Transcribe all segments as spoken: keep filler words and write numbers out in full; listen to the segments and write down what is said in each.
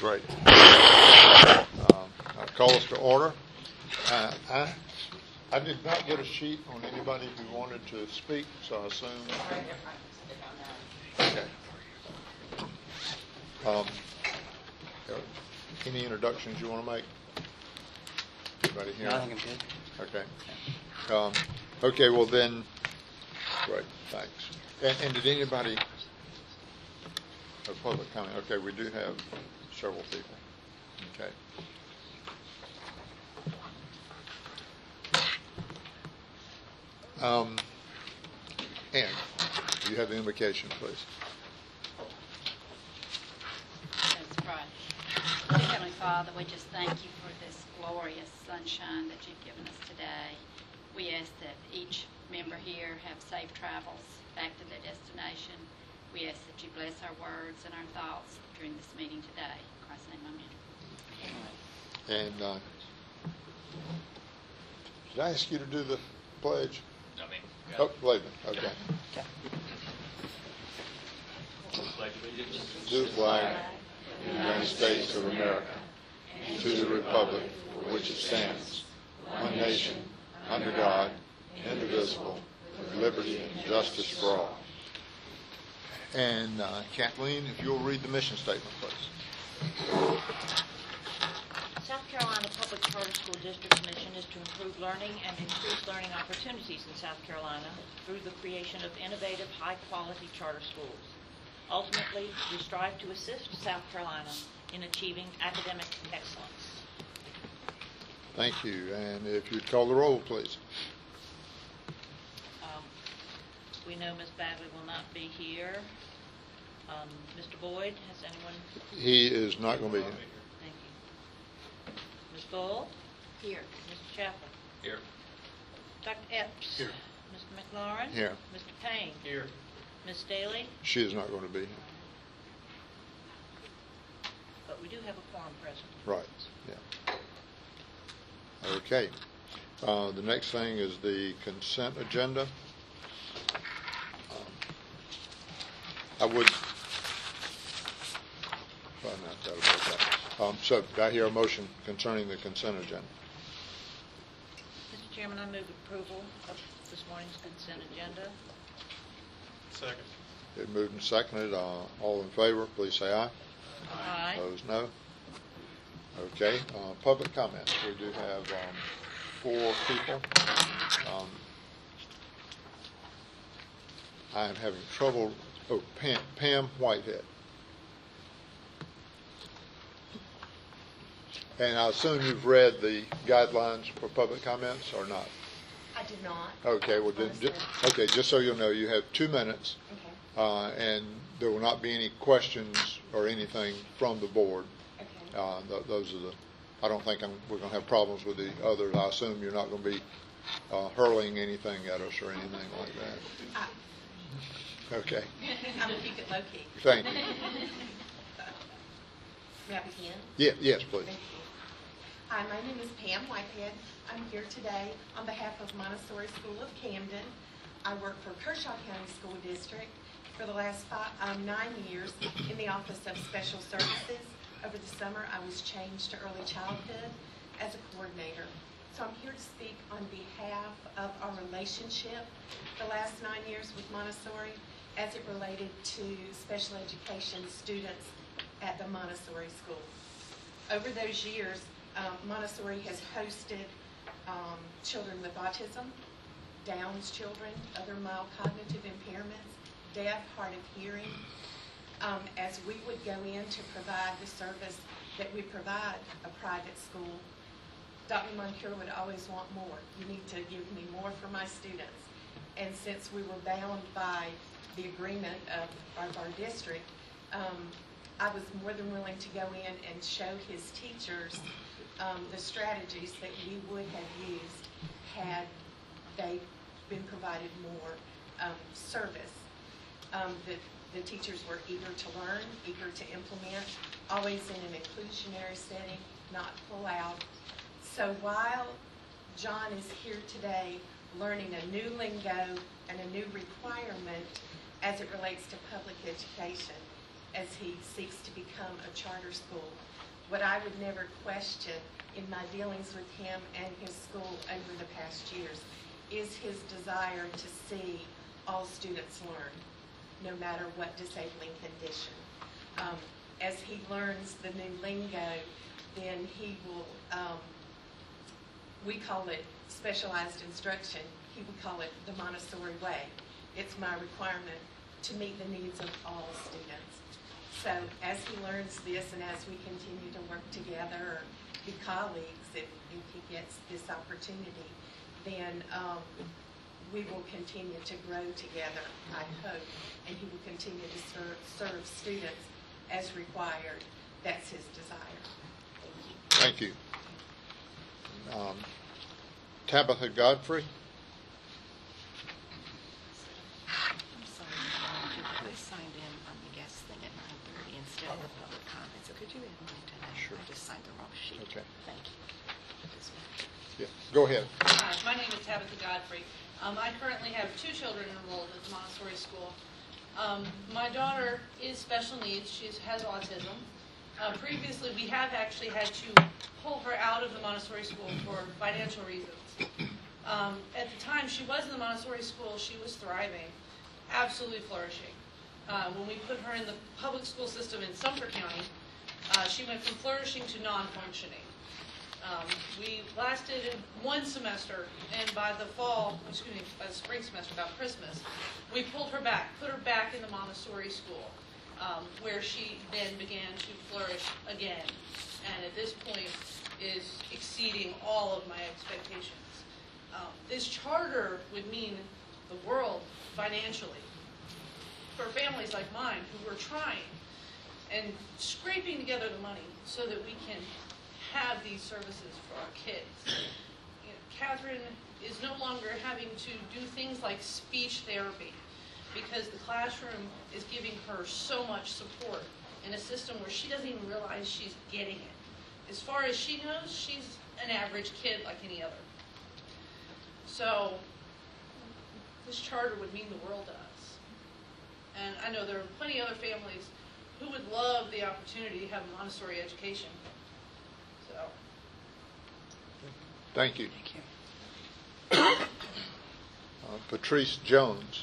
Great. Um, I'll call us to order. Uh, I, I did not get a sheet on anybody who wanted to speak, so I assume. Okay. Um, any introductions you want to make? Anybody here? No, I think I'm good. Okay. Um, okay, well then, great, thanks. And, and did anybody, a public comment? Okay, we do have several people. Okay. Um, Ann, you have the invocation, please. That's right. Heavenly Father, we just thank you for this glorious sunshine that you've given us today. We ask that each member here have safe travels back to their destination. We ask that you bless our words and our thoughts during this meeting today. In Christ's name, amen. And uh, did I ask you to do the pledge? No, me. Oh, Laban, okay. Okay. Pledge allegiance To the flag of the United States of America, and to the republic for which it stands, one nation, under God, indivisible, with liberty and justice for all. And uh, Kathleen, if you'll read the mission statement, please. South Carolina Public Charter School District's mission is to improve learning and increase learning opportunities in South Carolina through the creation of innovative, high-quality charter schools. Ultimately, we strive to assist South Carolina in achieving academic excellence. Thank you. And if you'd call the roll, please. Um, we know Miz Bagley will not be here. Um, Mister Boyd, has anyone? He is not going to be here. Thank you. Miz Bull? Here. Mister Chaplin? here. Doctor Epps? Here. Mister McLaurin? Here. Mister Payne? Here. Miz Daly? She is not going to be here. But we do have a quorum present. Right, yeah. Okay. Uh, the next thing is the consent agenda. Um, I would, well, not that about that. Um, so, do I hear a motion concerning the consent agenda? Mister Chairman, I move approval of this morning's consent agenda. Second. It moved and seconded. Uh, all in favor, please say aye. Aye. Opposed, no. Okay. Uh, public comments. We do have um, four people. Um, I am having trouble. Oh, Pam, Pam Whitehead. And I assume you've read the guidelines for public comments or not? I did not. Okay. Well, then, ju- okay. Just so you'll know, you have two minutes. Okay. Uh, and there will not be any questions or anything from the board. Okay. Uh, th- those are the, I don't think I'm, we're going to have problems with the others. I assume you're not going to be uh, hurling anything at us or anything like that. I, Okay. I'm going to keep it low key. Thank you. May I begin? Yeah, yes, please. Thank you. Hi, my name is Pam Whitehead. I'm here today on behalf of Montessori School of Camden. I work for Kershaw County School District for the last five, um, nine years in the Office of Special Services. Over the summer, I was changed to early childhood as a coordinator. So I'm here to speak on behalf of our relationship the last nine years with Montessori as it related to special education students at the Montessori school. Over those years, um, Montessori has hosted um, children with autism, Down's children, other mild cognitive impairments, deaf, hard of hearing. Um, as we would go in to provide the service that we provide a private school, Doctor Moncure would always want more. You need to give me more for my students. And since we were bound by the agreement of, of our district, um, I was more than willing to go in and show his teachers um, the strategies that we would have used had they been provided more um, service. Um, the, the teachers were eager to learn, eager to implement, always in an inclusionary setting, not pull out. So while John is here today learning a new lingo and a new requirement as it relates to public education, as he seeks to become a charter school. What I would never question in my dealings with him and his school over the past years is his desire to see all students learn, no matter what disabling condition. Um, as he learns the new lingo, then he will, um, we call it specialized instruction. He would call it the Montessori way. It's my requirement to meet the needs of all students. So as he learns this and as we continue to work together or be colleagues, if, if he gets this opportunity, then um, we will continue to grow together, I hope, and he will continue to serve, serve students as required. That's his desire. Thank you. Um, Tabitha Godfrey. I'm sorry, I signed in on the guest thing at nine thirty instead of the public comment, so could you add mine to that? Sure. I just signed the wrong sheet. Okay. Thank you. This one. Yeah, go ahead. Hi, my name is Tabitha Godfrey. Um, I currently have two children enrolled at the Montessori school. Um, my daughter is special needs. She has autism. Uh, previously, we have actually had to pull her out of the Montessori school for financial reasons. Um, at the time she was in the Montessori school, she was thriving, absolutely flourishing. Uh, when we put her in the public school system in Sumter County, uh, she went from flourishing to non-functioning. Um, we lasted one semester, and by the fall, excuse me, by the spring semester, about Christmas, we pulled her back, put her back in the Montessori school, um, where she then began to flourish again, and at this point is exceeding all of my expectations. Um, this charter would mean the world financially for families like mine who are trying and scraping together the money so that we can have these services for our kids. You know, Catherine is no longer having to do things like speech therapy because the classroom is giving her so much support in a system where she doesn't even realize she's getting it. As far as she knows, she's an average kid like any other. So this charter would mean the world to us. And I know there are plenty of other families who would love the opportunity to have a Montessori education. So. Thank you. Thank you. Uh, Patrice Jones.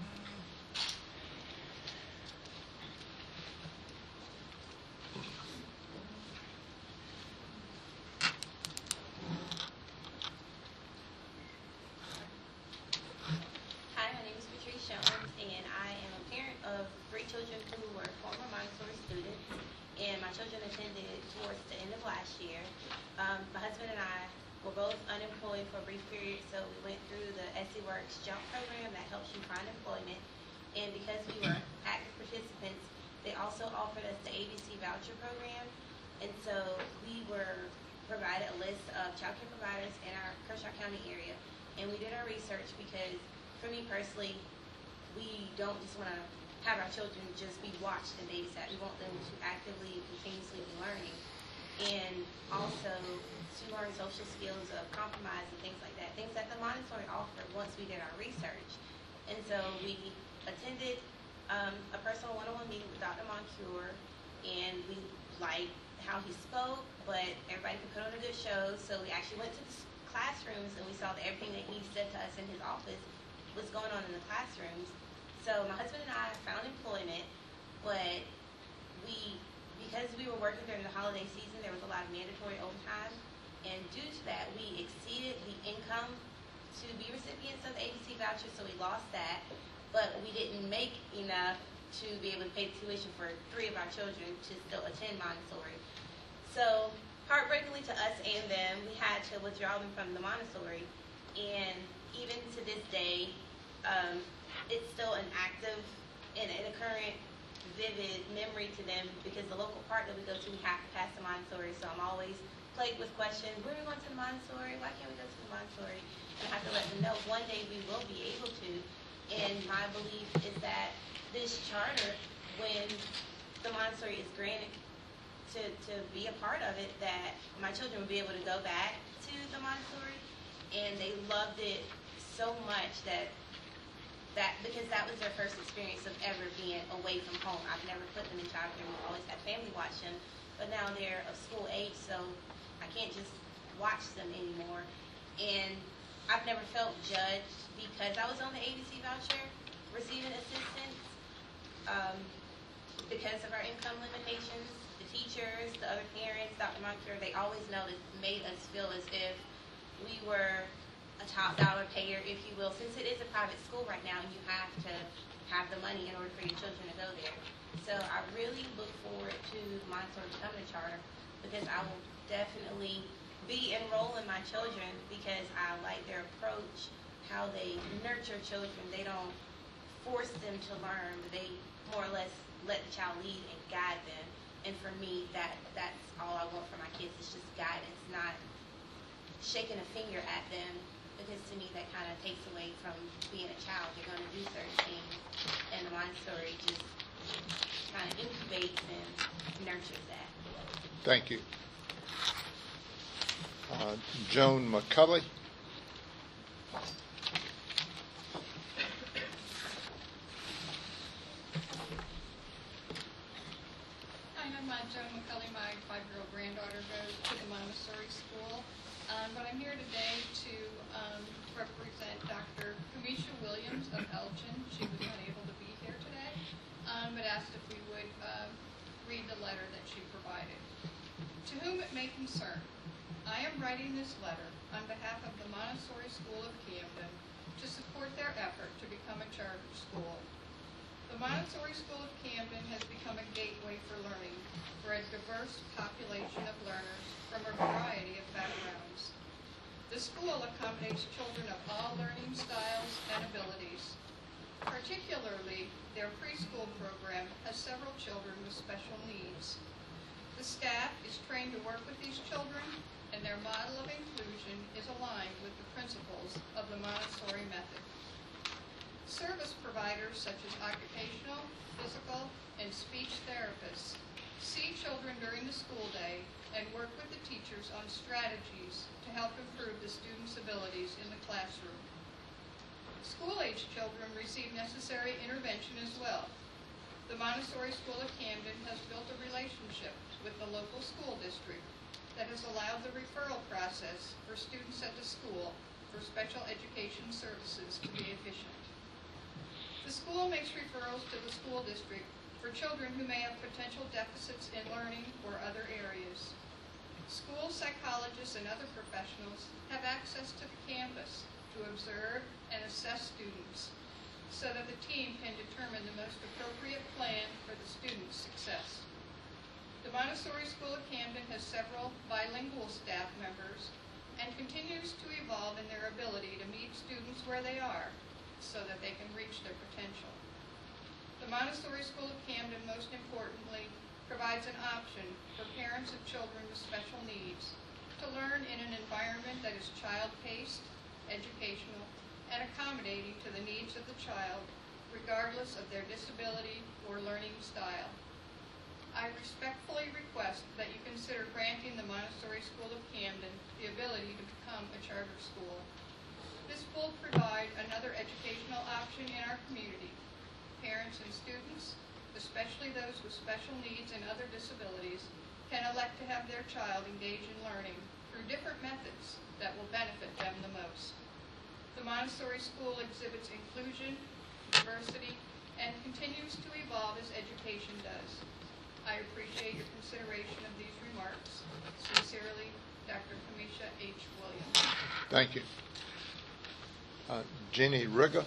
Hi, my name is Patrice Jones, and I am a parent of three children who were former Montessori students, and my children attended towards the end of last year. Um, my husband and I were both unemployed for a brief period, so we went through the S E Works Jump program that helps you find employment, and because we were active participants, they also offered us the A B C voucher program, and so we were provided a list of child care providers in our Kershaw County area, and we did our research because for me personally, we don't just want to have our children just be watched and babysat. We want them to actively and continuously be learning, and also to learn social skills of compromise and things like that, things that the Montessori offered once we did our research. And so we attended um, a personal one-on-one meeting with Doctor Moncure, and we liked how he spoke, but everybody could put on a good show, so we actually went to the classrooms and we saw that everything that he said to us in his office was going on in the classrooms. So my husband and I found employment, but we, because we were working during the holiday season, there was a lot of mandatory overtime, and due to that, we exceeded the income to be recipients of the A B C voucher, so we lost that, but we didn't make enough to be able to pay the tuition for three of our children to still attend Montessori. So heartbreakingly to us and them, we had to withdraw them from the Montessori, and even to this day, um, it's still an active and, and a current vivid memory to them because the local park that we go to, we have to pass the Montessori, so I'm always plagued with questions, when are we going to the Montessori? Why can't we go to the Montessori? And I have to let them know one day we will be able to, and my belief is that this charter, when the Montessori is granted to, to be a part of it, that my children will be able to go back to the Montessori, and they loved it so much that that, because that was their first experience of ever being away from home. I've never put them in childcare. We've always had family watch them, but now they're of school age, so I can't just watch them anymore. And I've never felt judged because I was on the A B C voucher receiving assistance. Um, because of our income limitations, the teachers, the other parents, Doctor Moncur, they always know that made us feel as if we were a top dollar payer, if you will, since it is a private school right now and you have to have the money in order for your children to go there. So I really look forward to Montessori becoming a charter because I will definitely be enrolling my children because I like their approach, how they nurture children. They don't force them to learn, but they more or less let the child lead and guide them. And for me, that that's all I want for my kids is just guidance, not shaking a finger at them, because to me that kind of takes away from being a child. They're going to do certain things, and the Montessori just kind of incubates and nurtures that. Thank you. Uh, Joan McCulley. Hi, I'm uh, Joan McCulley. My five-year-old granddaughter goes to the Montessori school. Um, but I'm here today to um, represent Doctor Kamisha Williams of Elgin. She was unable to be here today, um, but asked if we would uh, read the letter that she provided. To whom it may concern, I am writing this letter on behalf of the Montessori School of Camden to support their effort to become a charter school. The Montessori School of Camden has become a gateway for learning for a diverse population of learners from a variety of backgrounds. The school accommodates children of all learning styles and abilities. Particularly, their preschool program has several children with special needs. The staff is trained to work with these children, and their model of inclusion is aligned with the principles of the Montessori method. Service providers such as occupational, physical, and speech therapists see children during the school day and work with the teachers on strategies to help improve the students' abilities in the classroom. School-age children receive necessary intervention as well. The Montessori School of Camden has built a relationship with the local school district that has allowed the referral process for students at the school for special education services to be efficient. The school makes referrals to the school district for children who may have potential deficits in learning or other areas. School psychologists and other professionals have access to the campus to observe and assess students so that the team can determine the most appropriate plan for the student's success. The Montessori School of Camden has several bilingual staff members and continues to evolve in their ability to meet students where they are so that they can reach their potential. The Montessori School of Camden, most importantly, provides an option for parents of children with special needs to learn in an environment that is child-paced, educational, and accommodating to the needs of the child, regardless of their disability or learning style. I respectfully request that you consider granting the Montessori School of Camden the ability to become a charter school. This will provide another educational option in our community. Parents and students, especially those with special needs and other disabilities, can elect to have their child engage in learning through different methods that will benefit them the most. The Montessori School exhibits inclusion, diversity, and continues to evolve as education does. I appreciate your consideration of these remarks. Sincerely, Doctor Kamisha H. Williams. Thank you. Uh, Jenny Rigger. Good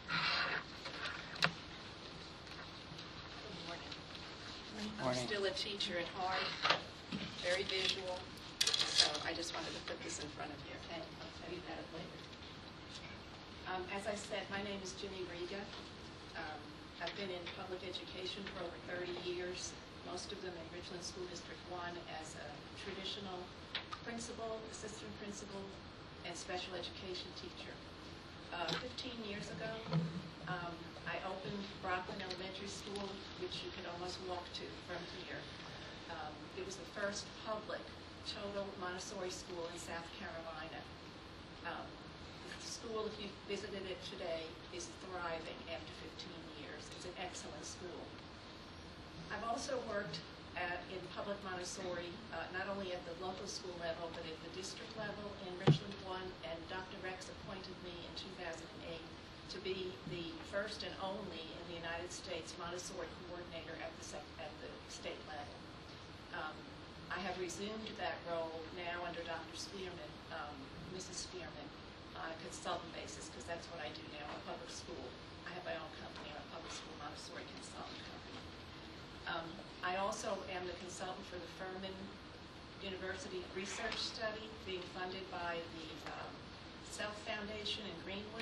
morning. I'm still a teacher at heart, very visual, so I just wanted to put this in front of you, okay? I'll tell you about it later. Um, as I said, my name is Jenny Riga. Um, I've been in public education for over thirty years, most of them in Richland School District one as a traditional principal, assistant principal, and special education teacher. Uh, fifteen years ago, um, I opened Brockman Elementary School, which you could almost walk to from here. Um, it was the first public total Montessori school in South Carolina. Um, the school, if you visited it today, is thriving after fifteen years. It's an excellent school. I've also worked at, in public Montessori, uh, not only at the local school level, but at the district level in Richland One, and Doctor Rex appointed me in two thousand eight to be the first and only in the United States Montessori coordinator at the, sec at the state level. Um, I have resumed that role now under Doctor Spearman, um, Missus Spearman, on a consultant basis, because that's what I do now in a public school. I have my own company, I'm a public school Montessori consultant company. Um, I also am the consultant for the Furman University Research Study being funded by the um, Self Foundation in Greenwood.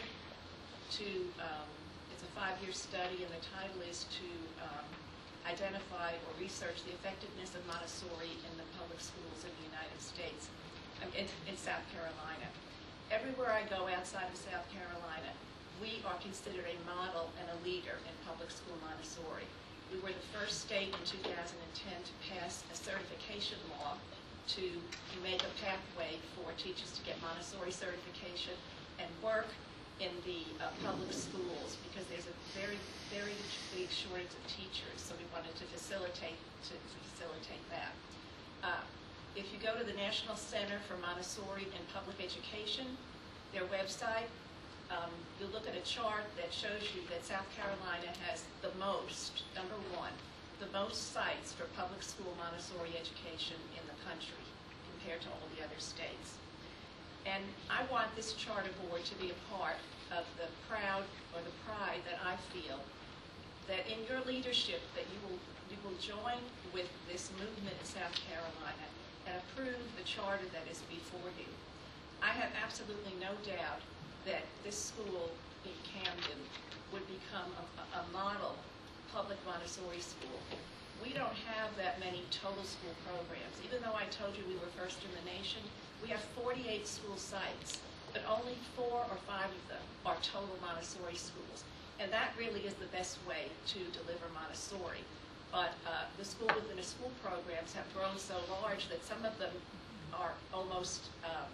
To um, it's a five-year study, and the title is to um, identify or research the effectiveness of Montessori in the public schools in the United States, um, in, in South Carolina. Everywhere I go outside of South Carolina, we are considered a model and a leader in public school Montessori. We were the first state in two thousand ten to pass a certification law to make a pathway for teachers to get Montessori certification and work in the uh, public schools, because there's a very, very big shortage of teachers, so we wanted to facilitate to, to facilitate that. Uh, if you go to the National Center for Montessori in Public Education, their website, um, you'll look at a chart that shows you that South Carolina has the most, number one, the most sites for public school Montessori education in the country compared to all the other states. And I want this charter board to be a part of the proud, or the pride that I feel, that in your leadership that you will, you will join with this movement in South Carolina and approve the charter that is before you. I have absolutely no doubt that this school in Camden would become a, a model public Montessori school. We don't have that many total school programs. Even though I told you we were first in the nation, we have forty-eight school sites, but only four or five of them are total Montessori schools. And that really is the best way to deliver Montessori. But uh, the school within a school programs have grown so large that some of them are almost um,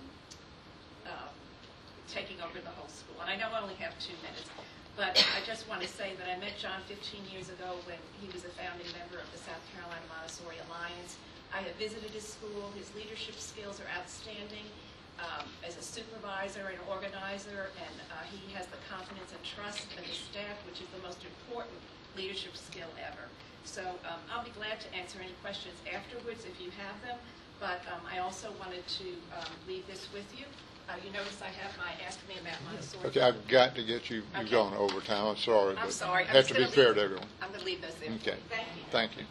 uh, taking over the whole school. And I know I only have two minutes, but I just want to say that I met John fifteen years ago when he was a founding member of the South Carolina Montessori Alliance. I have visited his school. His leadership skills are outstanding um, as a supervisor and organizer, and uh, he has the confidence and trust of the staff, which is the most important leadership skill ever. So um, I'll be glad to answer any questions afterwards if you have them, but um, I also wanted to um, leave this with you. Uh, you notice I have my Ask Me About Montessori. Okay, I've got to get you, you've Okay. gone over time, I'm sorry. I'm but sorry. I'm Have just to be gonna fair leave- to everyone. I'm going to leave those there. Okay. Thank you. Thank you.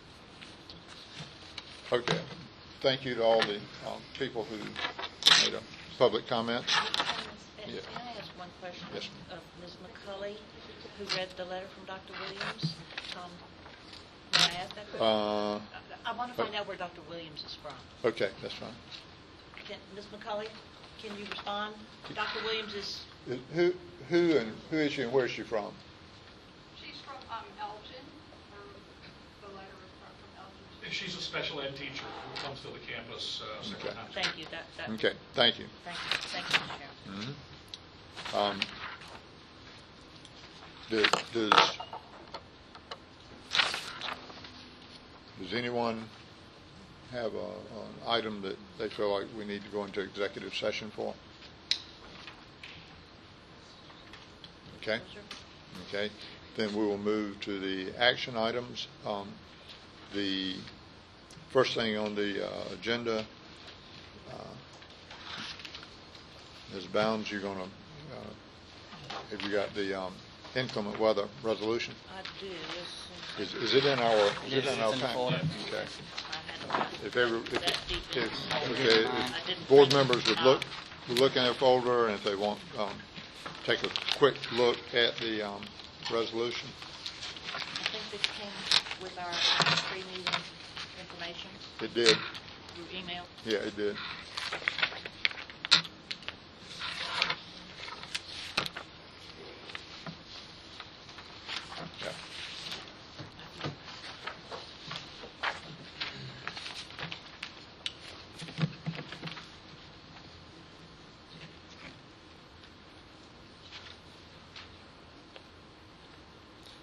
Okay, thank you to all the um, people who made a public comment. May Yeah. I ask one question? Yes, Of Miz McCulley, who read the letter from Doctor Williams. Um, May I ask that question? Uh, I want to find out where Doctor Williams is from. okay, that's fine. Can, Miz McCulley, can you respond? Doctor Williams is, Who, who and who is she and where is she from? She's from um, Elgin. Her, the letter was from from Elgin. She's a special ed teacher who comes to the campus uh, several Okay. times. thank you, that, that, Okay, thank you. thank you, thank you, Sharon. Mhm. Um, Does, does, does anyone have a, an item that they feel like we need to go into executive session for? Okay, okay. Then we will move to the action items. Um, the first thing on the uh, agenda, uh, Miz Bounds, you're going to, uh, have you got the um, inclement weather resolution? I do, yes. Is, is it in our, is it Yes, in our it's in the pack? folder. Okay. I hadn't If every, if, that detail. if, okay, I if didn't board print it members would out. look, would look in their folder, and if they want, um, take a quick look at the, um, resolution. I think this came with our pre-meeting information It did, through email. yeah, it did. Yeah.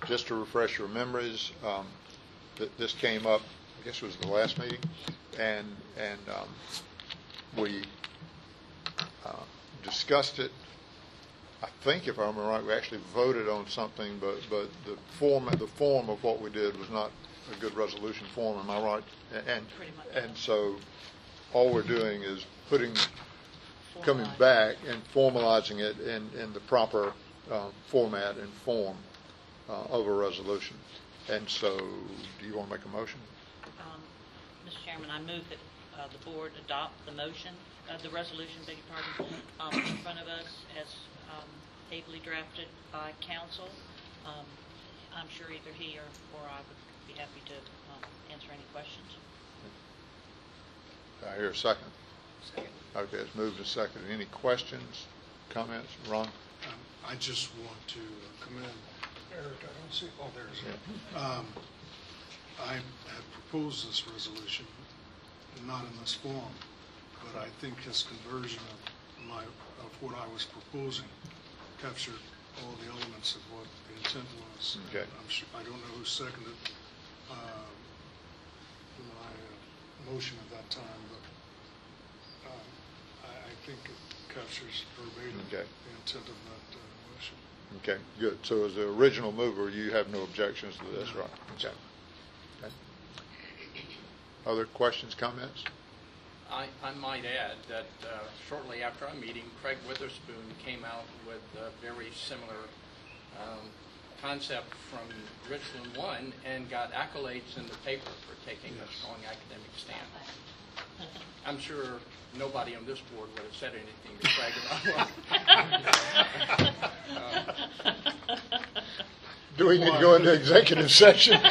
just to refresh your memories, um, th- this came up, I guess it was the last meeting, and and um, we uh, discussed it. I think, if I remember right, we actually voted on something, but but the form the form of what we did was not a good resolution form. Am I right? And Pretty much. and so all we're doing is putting, coming back and formalizing it in in the proper uh, format and form uh, of a resolution. And so, do you want to make a motion? Um, Mister Chairman, I move that uh, the board adopt the motion, uh, the resolution, beg your pardon, um, in front of us as um, ably drafted by council. Um, I'm sure either he or, or I would be happy to um, answer any questions. I hear a second. Second. Okay, it's moved and seconded. Any questions, comments? Ron? Um, I just want to uh, commend Eric. I don't see, oh, there's it. Um, I have proposed this resolution, not in this form, but I think his conversion of my, of what I was proposing captured all the elements of what the intent was. Okay. I'm sure, I don't know who seconded uh, my uh, motion at that time, but um, I, I think it captures verbatim Okay. the intent of that uh, motion. Okay, good. So as the original mover, you have no objections to this, No. right? Okay. Okay. Other questions, comments? I, I might add that uh, shortly after our meeting, Craig Witherspoon came out with a very similar um, concept from Richland One and got accolades in the paper for taking a strong academic stand. I'm sure nobody on this board would have said anything to Craig about uh, Do we need to go into executive session?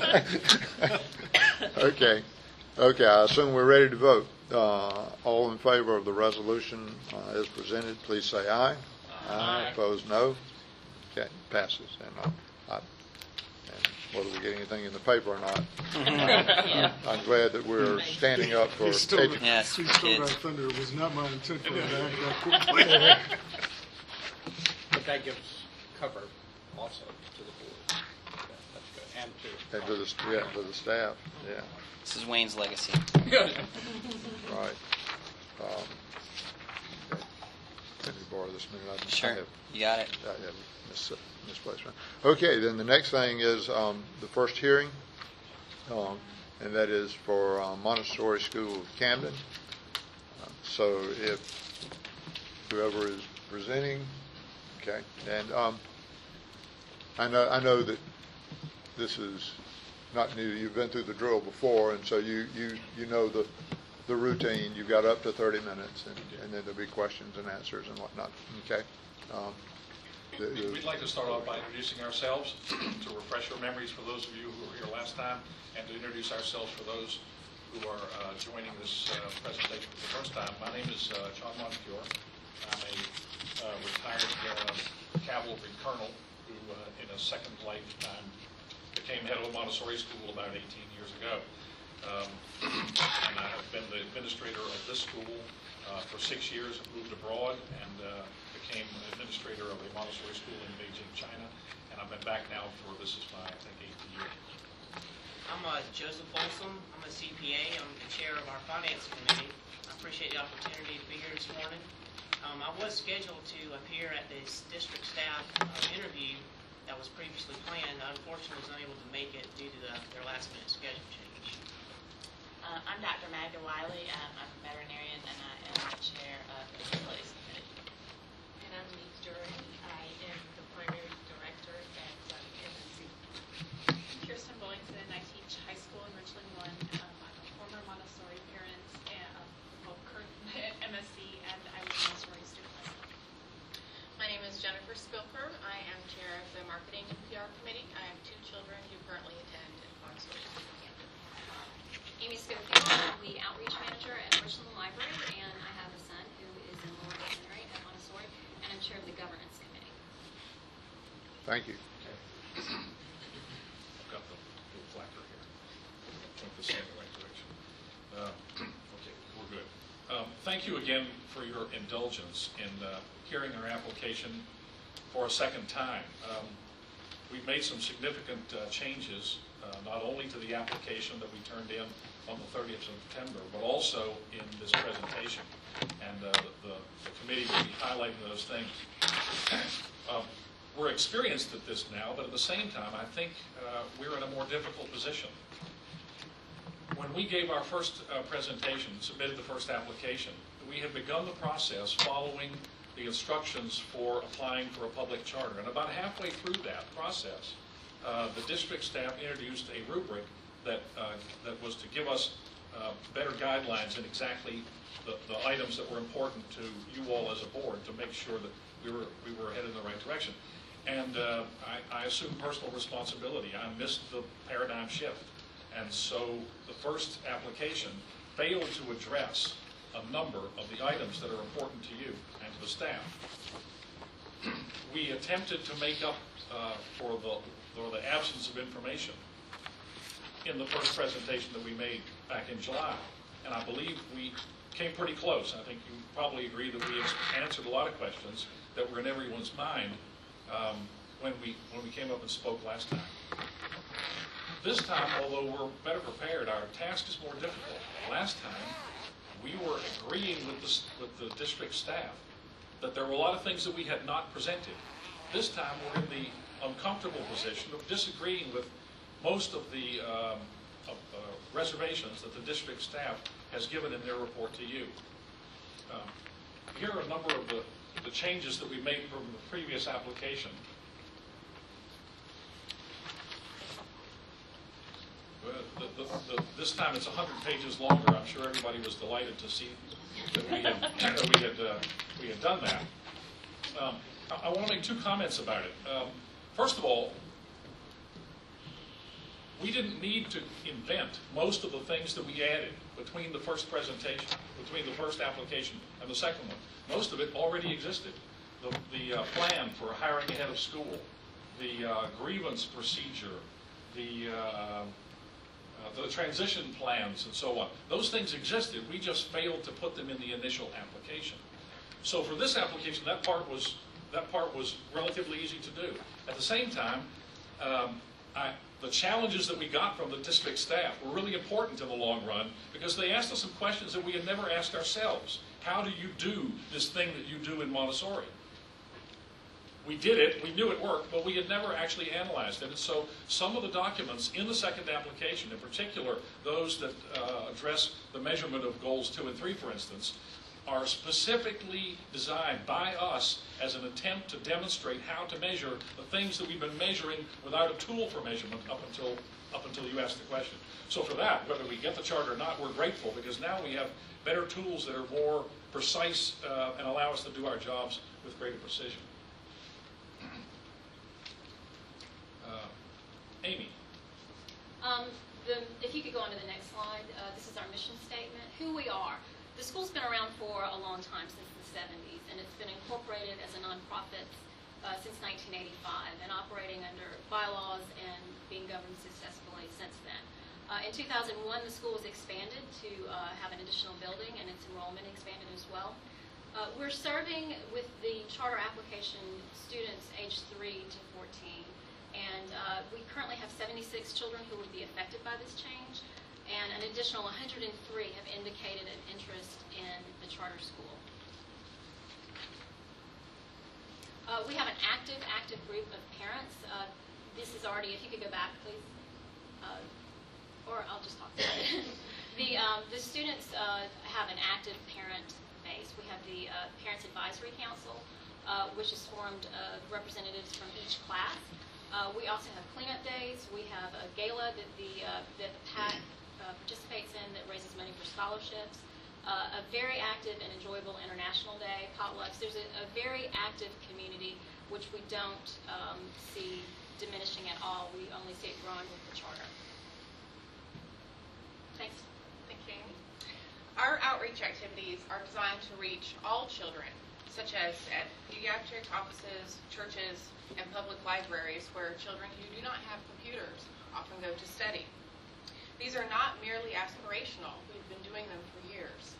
Okay. Okay, I assume we're ready to vote. Uh, all in favor of the resolution uh, as presented, please say aye. Aye. Opposed, no. Okay, passes. And, uh, I, and whether we get anything in the paper or not, Yeah. I'm glad that we're standing up for He stole, edu- Yes, he stole kids. that thunder. It was not my intent for it to act that quickly. but that gives cover also to the board. That's good. And to and to the, yeah, to the staff. Yeah, This is Wayne's legacy. Good. right. Um, okay. Can you borrow this minute? I- I Sure, have- you got it. I have mis- misplaced one. Okay, then the next thing is um, the first hearing, um, and that is for uh, Montessori School of Camden. Uh, So if whoever is presenting, okay, and um, I know I know that this is not new. You've been through the drill before, and so you you you know the the routine. You've got up to thirty minutes, and, and then there'll be questions and answers and whatnot. Okay. Um, the- the- We'd like to start off by introducing ourselves to refresh your memories for those of you who were here last time, and to introduce ourselves for those who are uh, joining this uh, presentation for the first time. My name is uh, John Montefiore. I'm a uh, retired uh, cavalry colonel who, uh, in a second lifetime, became head of a Montessori school about eighteen years ago. Um, and I have been the administrator of this school uh, for six years, moved abroad, and uh, became administrator of a Montessori school in Beijing, China. And I've been back now for, this is my, I think, eighth year. I'm uh, Joseph Folsom. I'm a C P A. I'm the chair of our finance committee. I appreciate the opportunity to be here this morning. Um, I was scheduled to appear at this district staff uh, interview that was previously planned. I unfortunately was unable to make it due to the, their last minute schedule change. Uh, I'm Doctor Magda Wiley. Um, I'm a veterinarian, and I am the chair of the facilities committee. And I'm Lee Duran. I am the primary director at uh, M S C. Kirsten Bullington. I teach high school in Richland One. Um, I'm a former Montessori parent, and um, well, current at M S C, and I was a Montessori student myself. My name is Jennifer Spilker. I am chair of the marketing and P R committee. I have two children who currently attend Montessori School of Camden. Amy Scofield. I'm the outreach manager at Richland Library, and I have a son who is in lower elementary at Montessori, and I'm chair of the governance committee. Thank you. I've got the little flapper here. I think this is in the right direction. Uh, Okay, we're good. Um, Thank you again for your indulgence in uh, hearing our application for a second time. Um, we've made some significant uh, changes, uh, not only to the application that we turned in on the thirtieth of September, but also in this presentation. And uh, the, the committee will be highlighting those things. Um, we're experienced at this now, but at the same time, I think uh, we're in a more difficult position. When we gave our first uh, presentation, submitted the first application, we had begun the process following the instructions for applying for a public charter. And about halfway through that process, uh, the district staff introduced a rubric that, uh, that was to give us uh, better guidelines in exactly the, the items that were important to you all as a board to make sure that we were, we were headed in the right direction. And uh, I, I assume personal responsibility. I missed the paradigm shift. And so the first application failed to address a number of the items that are important to you and to the staff. We attempted to make up uh, for, the, for the absence of information in the first presentation that we made back in July. And I believe we came pretty close. I think you probably agree that we answered a lot of questions that were in everyone's mind um, when, we, when we came up and spoke last time. This time, although we're better prepared, our task is more difficult. Last time, we were agreeing with the, with the district staff that there were a lot of things that we had not presented. This time, we're in the uncomfortable position of disagreeing with most of the um, of, uh, reservations that the district staff has given in their report to you. Um, here are a number of the, the changes that we made from the previous application. The, the, the, this time it's one hundred pages longer. I'm sure everybody was delighted to see that we had, that we had, uh, we had done that. Um, I, I want to make two comments about it. Um, first of all, we didn't need to invent most of the things that we added between the first presentation, between the first application and the second one. Most of it already existed. The, the uh, plan for hiring a head of school, the uh, grievance procedure, the uh, Uh, the transition plans and so on. Those things existed. We just failed to put them in the initial application. So for this application, that part was that part was relatively easy to do. At the same time, um, I, the challenges that we got from the district staff were really important in the long run because they asked us some questions that we had never asked ourselves. How do you do this thing that you do in Montessori? We did it, we knew it worked, but we had never actually analyzed it. And so some of the documents in the second application, in particular those that uh, address the measurement of goals two and three, for instance, are specifically designed by us as an attempt to demonstrate how to measure the things that we've been measuring without a tool for measurement up until, up until you asked the question. So for that, whether we get the chart or not, we're grateful because now we have better tools that are more precise uh, and allow us to do our jobs with greater precision. Uh, Amy. Um, the, if you could go on to the next slide, uh, this is our mission statement. Who we are. The school's been around for a long time, since the seventies, and it's been incorporated as a nonprofit uh, since nineteen eighty-five and operating under bylaws and being governed successfully since then. Uh, in two thousand one, the school was expanded to uh, have an additional building, and its enrollment expanded as well. Uh, we're serving with the charter application students aged three to fourteen. And uh, we currently have seventy-six children who would be affected by this change, and an additional one hundred three have indicated an interest in the charter school. Uh, we have an active, active group of parents. Uh, this is already, if you could go back, please. Uh, or I'll just talk about it. the, um, the students uh, have an active parent base. We have the uh, Parents Advisory Council, uh, which is formed of representatives from each class. Uh, we also have cleanup days. We have a gala that the uh, that the P A C uh, participates in that raises money for scholarships. Uh, a very active and enjoyable International Day, potlucks. There's a, a very active community, which we don't um, see diminishing at all. We only see it growing with the charter. Thanks. Thank you, Amy. Our outreach activities are designed to reach all children, such as at pediatric offices, churches, and public libraries where children who do not have computers often go to study. These are not merely aspirational. We've been doing them for years.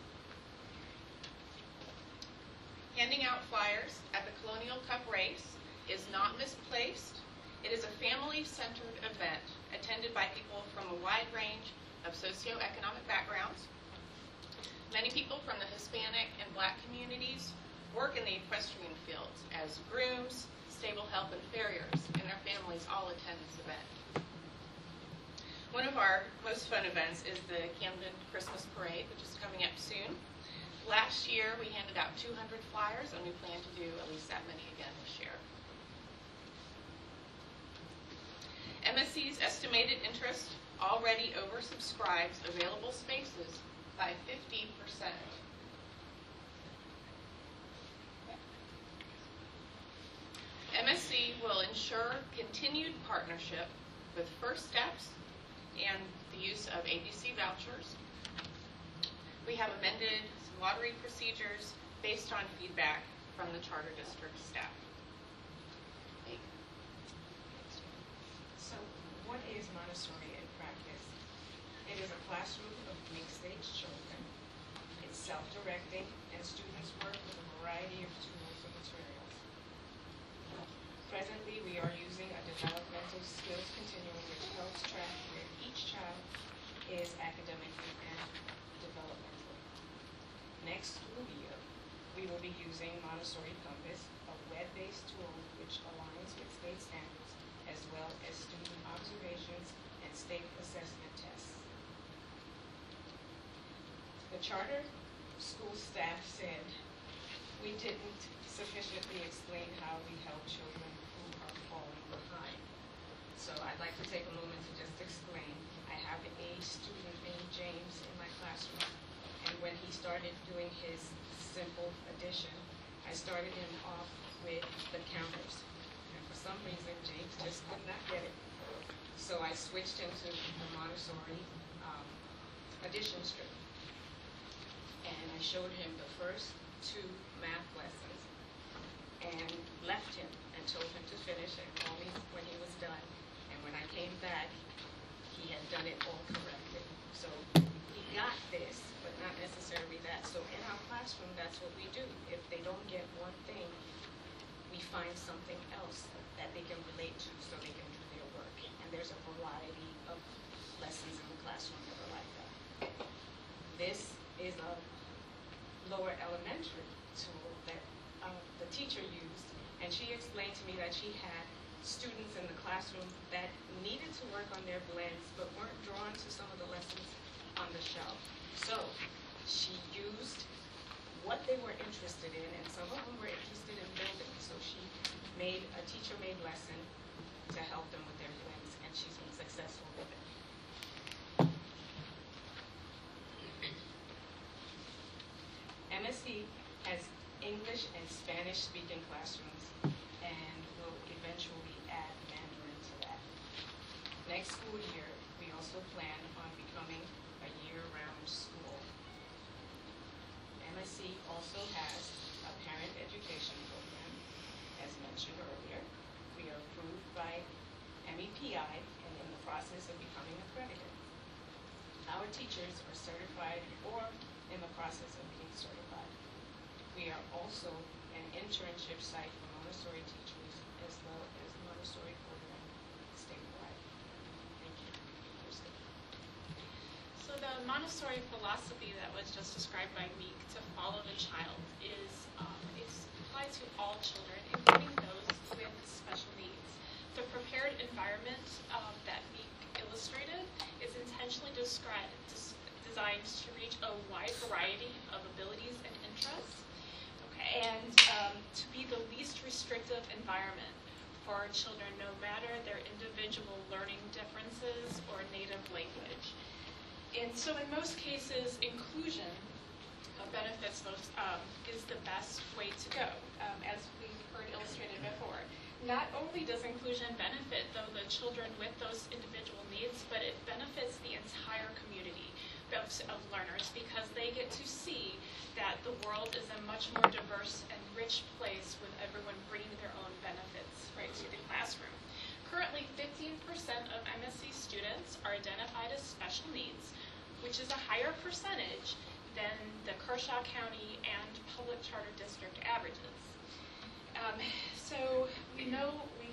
Handing out flyers at the Colonial Cup race is not misplaced. It is a family-centered event attended by people from a wide range of socioeconomic backgrounds. Many people from the Hispanic and Black communities work in the equestrian fields as grooms, stable help, and farriers, and their families all attend this event. One of our most fun events is the Camden Christmas Parade, which is coming up soon. Last year, we handed out two hundred flyers, and we plan to do at least that many again this year. M S C's estimated interest already oversubscribes available spaces by fifty percent. M S C will ensure continued partnership with First Steps and the use of A B C vouchers. We have amended some lottery procedures based on feedback from the Charter District staff. So what is Montessori in practice? It is a classroom of mixed-age children. It's self-directing, and students work with a variety of tools and materials. Presently, we are using a developmental skills continuum which helps track where each child is academically and developmentally. Next school year, we will be using Montessori Compass, a web-based tool which aligns with state standards, as well as student observations and state assessment tests. The charter school staff said we didn't sufficiently explain how we help children who are falling behind. So I'd like to take a moment to just explain. I have a student named James in my classroom, and when he started doing his simple addition, I started him off with the counters. And for some reason, James just could not get it. So I switched him to the Montessori um, addition strip. And I showed him the first two math lessons and left him and told him to finish and call me when he was done. And when I came back, he had done it all correctly. So he got this, but not necessarily that. So in our classroom, that's what we do. If they don't get one thing, we find something else that they can relate to so they can do their work. And there's a variety of lessons in the classroom that are like that. This is a lower elementary tool that uh, the teacher used, and she explained to me that she had students in the classroom that needed to work on their blends but weren't drawn to some of the lessons on the shelf. So she used what they were interested in, and some of them were interested in building, so she made a teacher-made lesson to help them with their blends, and she's been successful with it. M S C has English and Spanish-speaking classrooms and will eventually add Mandarin to that. Next school year, we also plan on becoming a year-round school. M S C also has a parent education program, as mentioned earlier. We are approved by M E P I and in the process of becoming accredited. Our teachers are certified or in the process of being certified. We are also an internship site for Montessori teachers as well as the Montessori program statewide. Thank you. Thursday. So the Montessori philosophy that was just described by Meek, to follow the child, is um, is applied to all children, including those with special needs. The prepared environment um, that Meek illustrated is intentionally described, des designed to reach a wide variety of abilities and interests, okay, and um, to be the least restrictive environment for our children, no matter their individual learning differences or native language. And so in most cases, inclusion of benefits most, um, is the best way to go, um, as we heard illustrated before. Not only does inclusion benefit, though, the children with those individual needs, but it benefits the entire community of, of learners, because they get to see that the world is a much more diverse and rich place with everyone bringing their own benefits right to the classroom. Currently, fifteen percent of M S C students are identified as special needs, which is a higher percentage than the Kershaw County and public charter district averages. Um, so we know we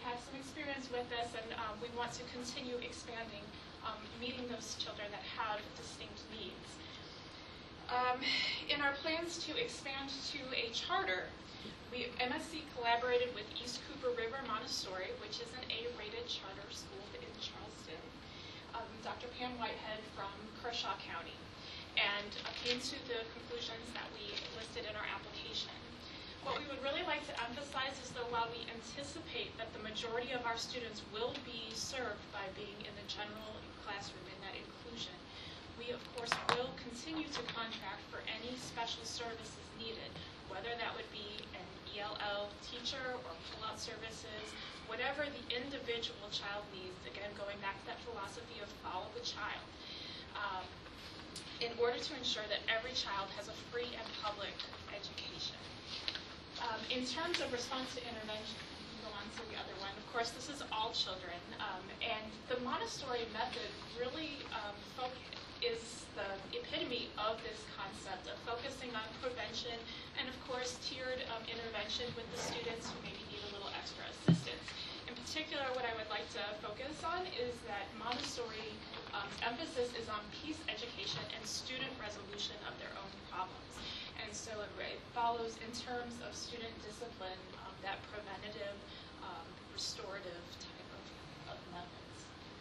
had some experience with this, and um, we want to continue expanding, um, meeting those children that have distinct needs. Um, in our plans to expand to a charter, we, M S C collaborated with East Cooper River Montessori, which is an A-rated charter school in Charleston, um, Doctor Pam Whitehead from Kershaw County, and uh, came to the conclusions that we listed in our application. What we would really like to emphasize is that while we anticipate that the majority of our students will be served by being in the general classroom in that inclusion, we of course will continue to contract for any special services needed, whether that would be an E L L teacher or pull-out services, whatever the individual child needs, again going back to that philosophy of follow the child, um, in order to ensure that every child has a free and public education. Um, in terms of response to intervention, we can go on to the other one. Of course, this is all children, um, and the Montessori method really um, is the epitome of this concept of focusing on prevention and, of course, tiered um, intervention with the students who maybe need a little extra assistance. In particular, what I would like to focus on is that Montessori um, emphasis is on peace education and student resolution of their own problems. And so it, it follows in terms of student discipline um, that preventative, um, restorative type of, of methods.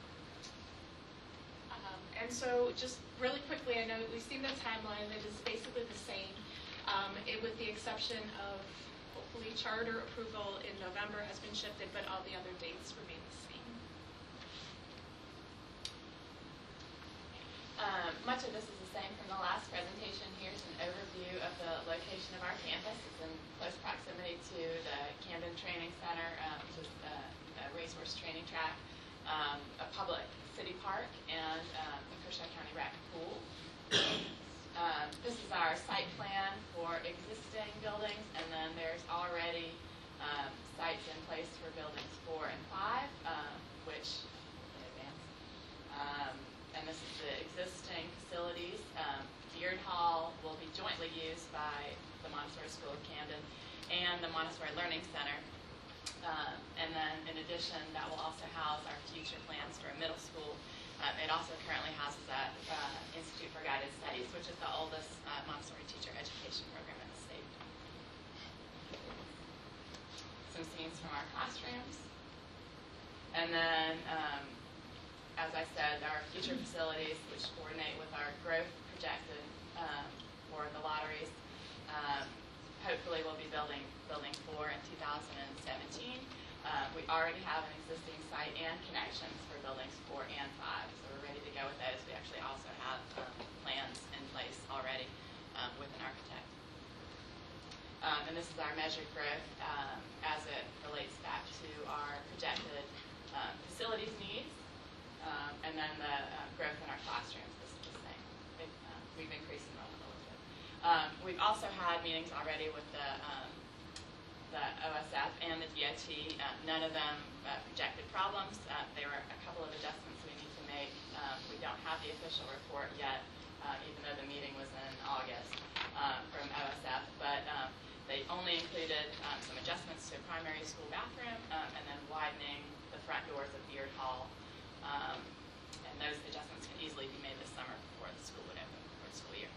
Um, and so just really quickly, I know we've seen the timeline. It is basically the same, um, it, with the exception of hopefully charter approval in November has been shifted, but all the other dates remain the same. Um, much of this is the same from the last presentation. Here's an overview of the location of our campus. It's in close proximity to the Camden Training Center, um, which is the, the racehorse training track, um, a public city park, and um, the Kershaw County Rec Pool. Um, this is our site plan for existing buildings, and then there's already um, sites in place for buildings four and five, um, which um, and this is the existing facilities. Um, Beard Hall will be jointly used by the Montessori School of Camden and the Montessori Learning Center. Um, and then in addition, that will also house our future plans for a middle school. Um, it also currently houses that uh, Institute for Guided Studies, which is the oldest uh, Montessori teacher education program in the state. Some scenes from our classrooms. And then um, as I said, our future facilities, which coordinate with our growth projected um, for the lotteries, um, hopefully we'll be building building four in two thousand seventeen. Uh, we already have an existing site and connections for buildings four and five, so we're ready to go with those. We actually also have um, plans in place already um, with an architect. Um, and this is our measured growth um, as it relates back to our projected um, facilities needs. Um, and then the uh, growth in our classrooms, this is the same. It, uh, we've increased enrollment a little bit. Um, we've also had meetings already with the, um, the O S F and the D O T. Uh, none of them uh, projected problems. Uh, there were a couple of adjustments we need to make. Um, we don't have the official report yet, uh, even though the meeting was in August um, from O S F. But um, they only included um, some adjustments to a primary school bathroom um, and then widening the front doors of Beard Hall. Um, and those adjustments can easily be made this summer before the school would open for the school year.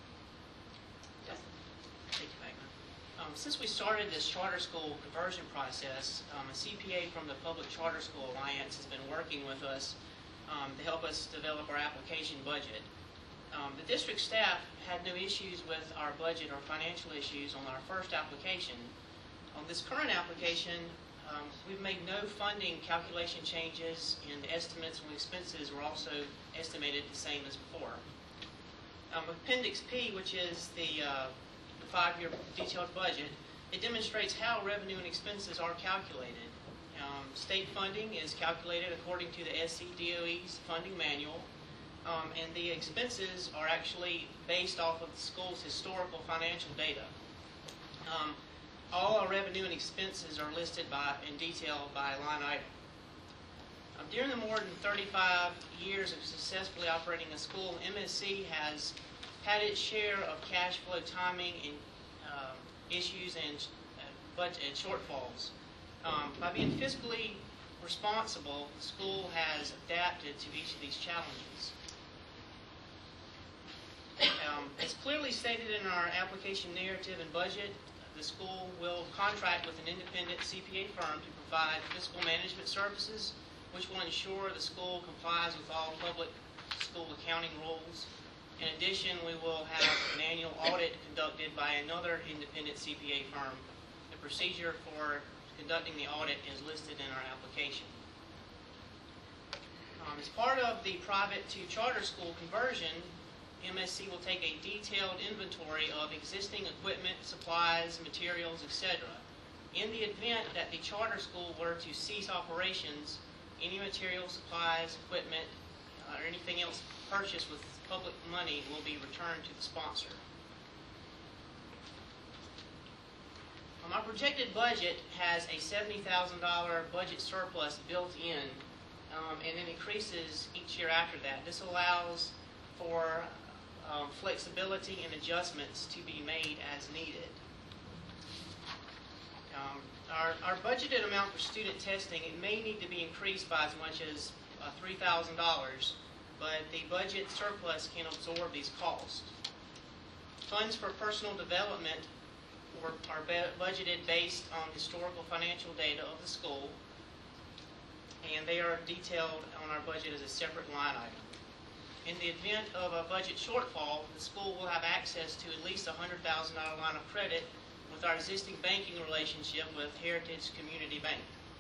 Yes. Thank you, Megan. Um, since we started this charter school conversion process, um, a C P A from the Public Charter School Alliance has been working with us um, to help us develop our application budget. Um, the district staff had no issues with our budget or financial issues on our first application. On this current application, Um, we've made no funding calculation changes, and the estimates and expenses were also estimated the same as before. Um, Appendix P, which is the, uh, the five-year detailed budget, it demonstrates how revenue and expenses are calculated. Um, state funding is calculated according to the S C D O E's funding manual, um, and the expenses are actually based off of the school's historical financial data. Um, All our revenue and expenses are listed by, in detail by line item. Um, during the more than thirty-five years of successfully operating a school, M S C has had its share of cash flow timing and um, issues and uh, budget and shortfalls. Um, by being fiscally responsible, the school has adapted to each of these challenges. Um, as clearly stated in our application narrative and budget, the school will contract with an independent C P A firm to provide fiscal management services, which will ensure the school complies with all public school accounting rules. In addition, we will have an annual audit conducted by another independent C P A firm. The procedure for conducting the audit is listed in our application. Um, as part of the private to charter school conversion, M S C will take a detailed inventory of existing equipment, supplies, materials, et cetera. In the event that the charter school were to cease operations, any materials, supplies, equipment, uh, or anything else purchased with public money will be returned to the sponsor. Um, our projected budget has a seventy thousand dollars budget surplus built in, um, and it increases each year after that. This allows for um, flexibility and adjustments to be made as needed. Um, our, our budgeted amount for student testing, it may need to be increased by as much as uh, three thousand dollars, but the budget surplus can absorb these costs. Funds for personal development were, are be budgeted based on historical financial data of the school, and they are detailed on our budget as a separate line item. In the event of a budget shortfall, the school will have access to at least a one hundred thousand dollars line of credit with our existing banking relationship with Heritage Community Bank.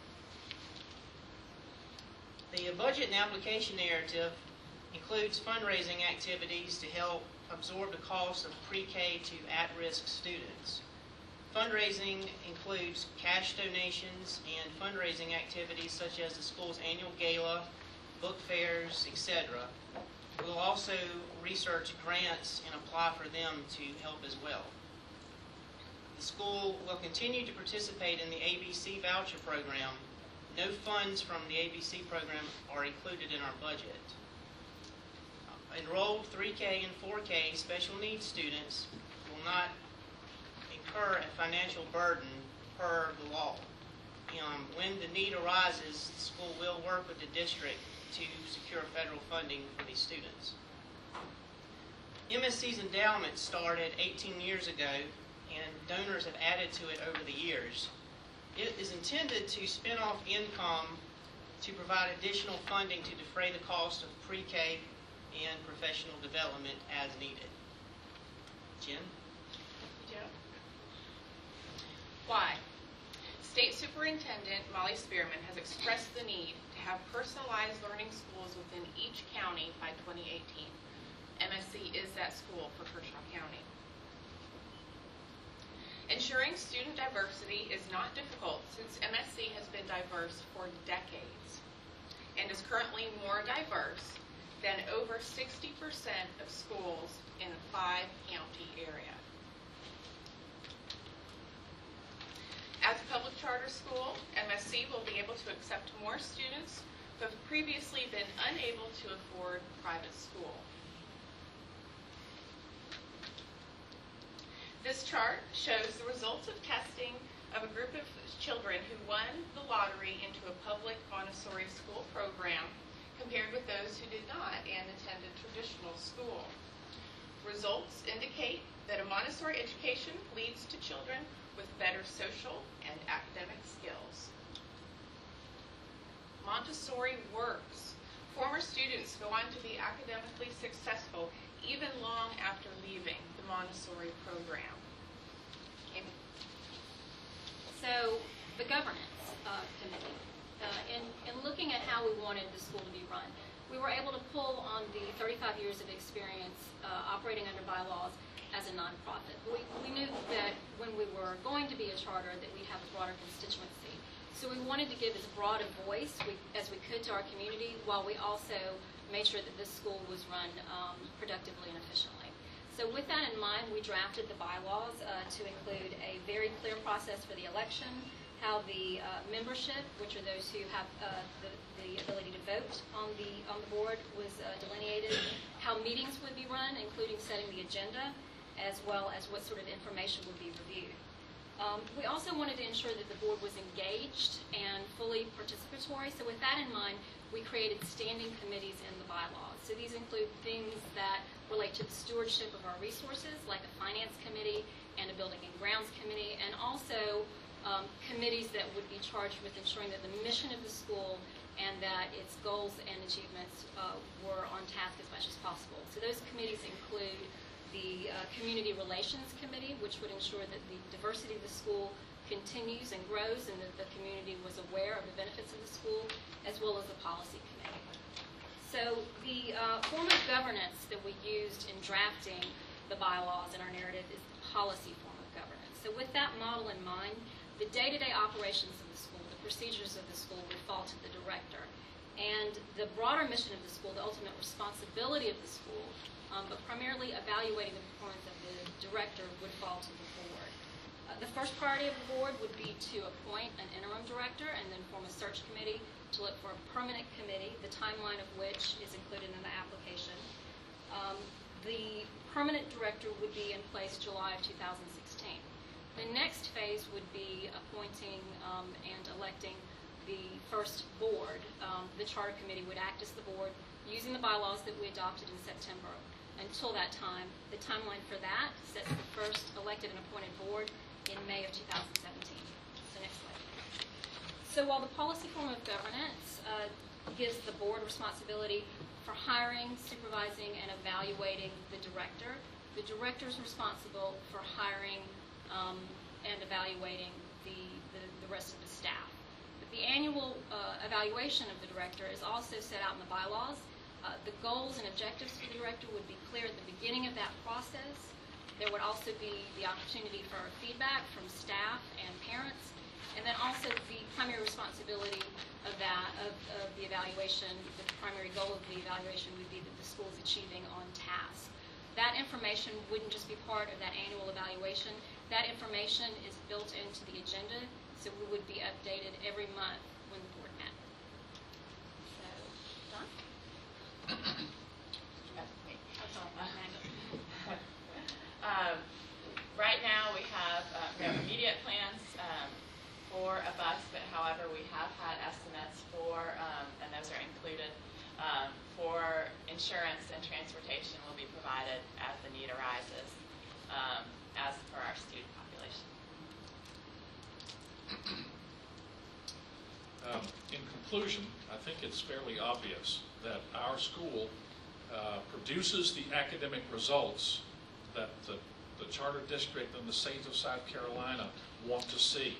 The budget and application narrative includes fundraising activities to help absorb the cost of pre-K to at-risk students. Fundraising includes cash donations and fundraising activities such as the school's annual gala, book fairs, et cetera. We'll also research grants and apply for them to help as well. The school will continue to participate in the A B C voucher program. No funds from the A B C program are included in our budget. Enrolled three K and four K special needs students will not incur a financial burden per the law. Um, when the need arises, the school will work with the district to secure federal funding for these students. M S C's endowment started eighteen years ago, and donors have added to it over the years. It is intended to spin off income to provide additional funding to defray the cost of pre-K and professional development as needed. Jen? Joe? Why? State Superintendent Molly Spearman has expressed the need to have personalized learning schools within each county by twenty eighteen. M S C is that school for Kershaw County. Ensuring student diversity is not difficult since M S C has been diverse for decades and is currently more diverse than over sixty percent of schools in a five-county area. As a public charter school, M S C will be able to accept more students who have previously been unable to afford private school. This chart shows the results of testing of a group of children who won the lottery into a public Montessori school program compared with those who did not and attended traditional school. Results indicate that a Montessori education leads to children with better social and academic skills. Montessori works. Former students go on to be academically successful even long after leaving the Montessori program. Amy? So, the governance uh, committee, uh, in, in looking at how we wanted the school to be run, we were able to pull on the thirty-five years of experience uh, operating under bylaws as a nonprofit. We, we knew that when we were going to be a charter that we'd have a broader constituency. So we wanted to give as broad a voice we, as we could to our community, while we also made sure that this school was run um, productively and efficiently. So with that in mind, we drafted the bylaws uh, to include a very clear process for the election, how the uh, membership, which are those who have uh, the, the ability to vote on the, on the board, was uh, delineated, how meetings would be run, including setting the agenda, as well as what sort of information would be reviewed. Um, we also wanted to ensure that the board was engaged and fully participatory. So with that in mind, we created standing committees in the bylaws. So these include things that relate to the stewardship of our resources, like a finance committee and a building and grounds committee, and also um, committees that would be charged with ensuring that the mission of the school and that its goals and achievements uh, were on task as much as possible. So those committees include the uh, Community Relations Committee, which would ensure that the diversity of the school continues and grows and that the community was aware of the benefits of the school, as well as the Policy Committee. So the uh, form of governance that we used in drafting the bylaws in our narrative is the policy form of governance. So with that model in mind, the day-to-day operations of the school, the procedures of the school would fall to the director. And the broader mission of the school, the ultimate responsibility of the school, Um, but primarily evaluating the performance of the director would fall to the board. Uh, the first priority of the board would be to appoint an interim director and then form a search committee to look for a permanent committee, the timeline of which is included in the application. Um, the permanent director would be in place July of two thousand sixteen. The next phase would be appointing um, and electing the first board. Um, the charter committee would act as the board using the bylaws that we adopted in September. Until that time, the timeline for that sets the first elected and appointed board in May of two thousand seventeen. So next slide. So while the policy form of governance uh, gives the board responsibility for hiring, supervising, and evaluating the director, the director is responsible for hiring um, and evaluating the, the, the rest of the staff. But the annual uh, evaluation of the director is also set out in the bylaws. Uh, the goals and objectives for the director would be clear at the beginning of that process. There would also be the opportunity for feedback from staff and parents, and then also the primary responsibility of that, of, of the evaluation, the primary goal of the evaluation would be that the school is achieving on task. That information wouldn't just be part of that annual evaluation. That information is built into the agenda, so we would be updated every month when the board met. So, Don? Um, right now we have, uh, we have immediate plans um, for a bus, but however we have had estimates for, um, and those are included, um, for insurance and transportation will be provided as the need arises um, as per our student population. Um, in conclusion, I think it's fairly obvious that our school uh, produces the academic results that the, the charter district and the state of South Carolina want to see.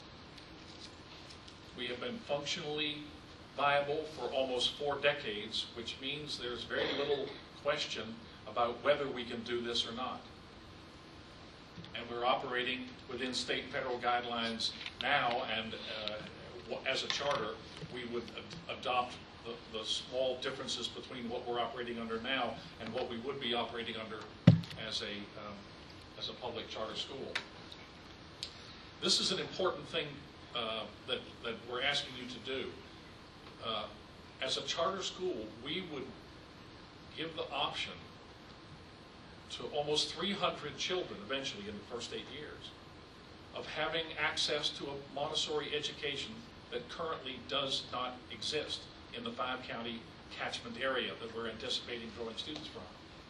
We have been functionally viable for almost four decades, which means there's very little question about whether we can do this or not. And we're operating within state and federal guidelines now, and uh, as a charter, we would ad adopt the, the small differences between what we're operating under now and what we would be operating under as a, um, as a public charter school. This is an important thing uh, that, that we're asking you to do. Uh, as a charter school, we would give the option to almost three hundred children eventually in the first eight years of having access to a Montessori education that currently does not exist in the five-county catchment area that we're anticipating drawing students from.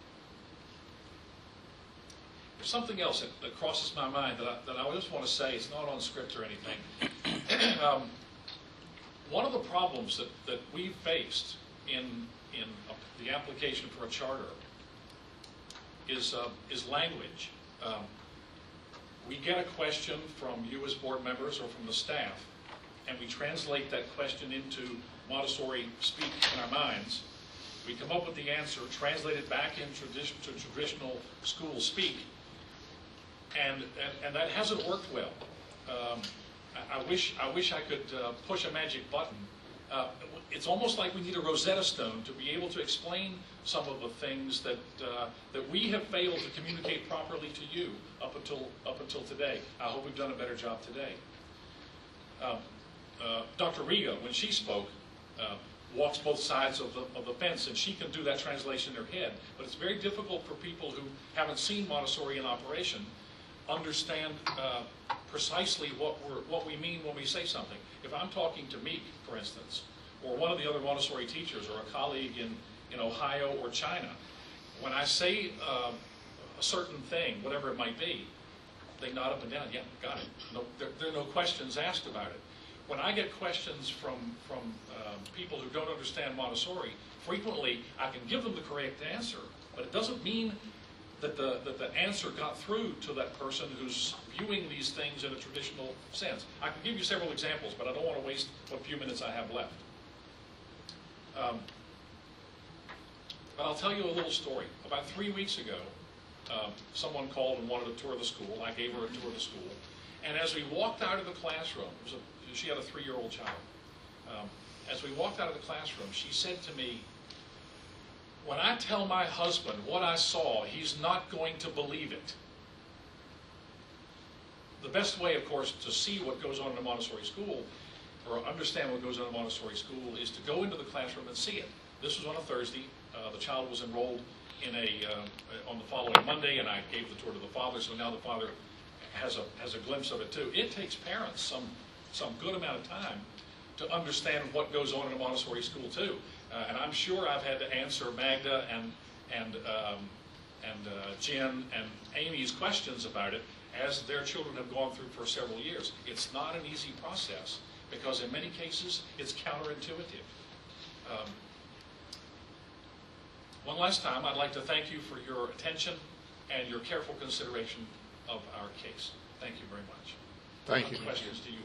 There's something else that, that crosses my mind that I, that I just want to say. It's not on script or anything. um, one of the problems that, that we faced in, in a, the application for a charter is, uh, is language. Um, we get a question from you as board members or from the staff, and we translate that question into Montessori speak in our minds. We come up with the answer, translate it back into tradition, to traditional school speak, and, and, and that hasn't worked well. Um, I, I, wish, I wish I could uh, push a magic button. Uh, it's almost like we need a Rosetta Stone to be able to explain some of the things that, uh, that we have failed to communicate properly to you up until, up until today. I hope we've done a better job today. Um, uh, Doctor Riga, when she spoke, uh, walks both sides of the, of the fence, and she can do that translation in her head. But it's very difficult for people who haven't seen Montessori in operation understand uh, precisely what we're what we mean when we say something. If I'm talking to Meek, for instance, or one of the other Montessori teachers, or a colleague in, in Ohio or China, when I say uh, a certain thing, whatever it might be, they nod up and down. Yeah, got it. No, there, there are no questions asked about it. When I get questions from from um, people who don't understand Montessori, frequently I can give them the correct answer, but it doesn't mean that the that the answer got through to that person who's viewing these things in a traditional sense. I can give you several examples, but I don't want to waste what few minutes I have left. Um, but I'll tell you a little story. About three weeks ago, um, someone called and wanted a tour of the school. I gave her a tour of the school. And as we walked out of the classroom, it was a, she had a three-year-old child. Um, as we walked out of the classroom, she said to me, "When I tell my husband what I saw, he's not going to believe it." The best way, of course, to see what goes on in a Montessori school, or understand what goes on in a Montessori school, is to go into the classroom and see it. This was on a Thursday. Uh, the child was enrolled in a uh, on the following Monday, and I gave the tour to the father, so now the father has a has a glimpse of it too. It takes parents some some good amount of time to understand what goes on in a Montessori school too. Uh, and I'm sure I've had to answer Magda and and um, and uh, Jen and Amy's questions about it as their children have gone through for several years. It's not an easy process because in many cases it's counterintuitive. Um, one last time, I'd like to thank you for your attention and your careful consideration of our case. Thank you very much. Thank you. What questions do you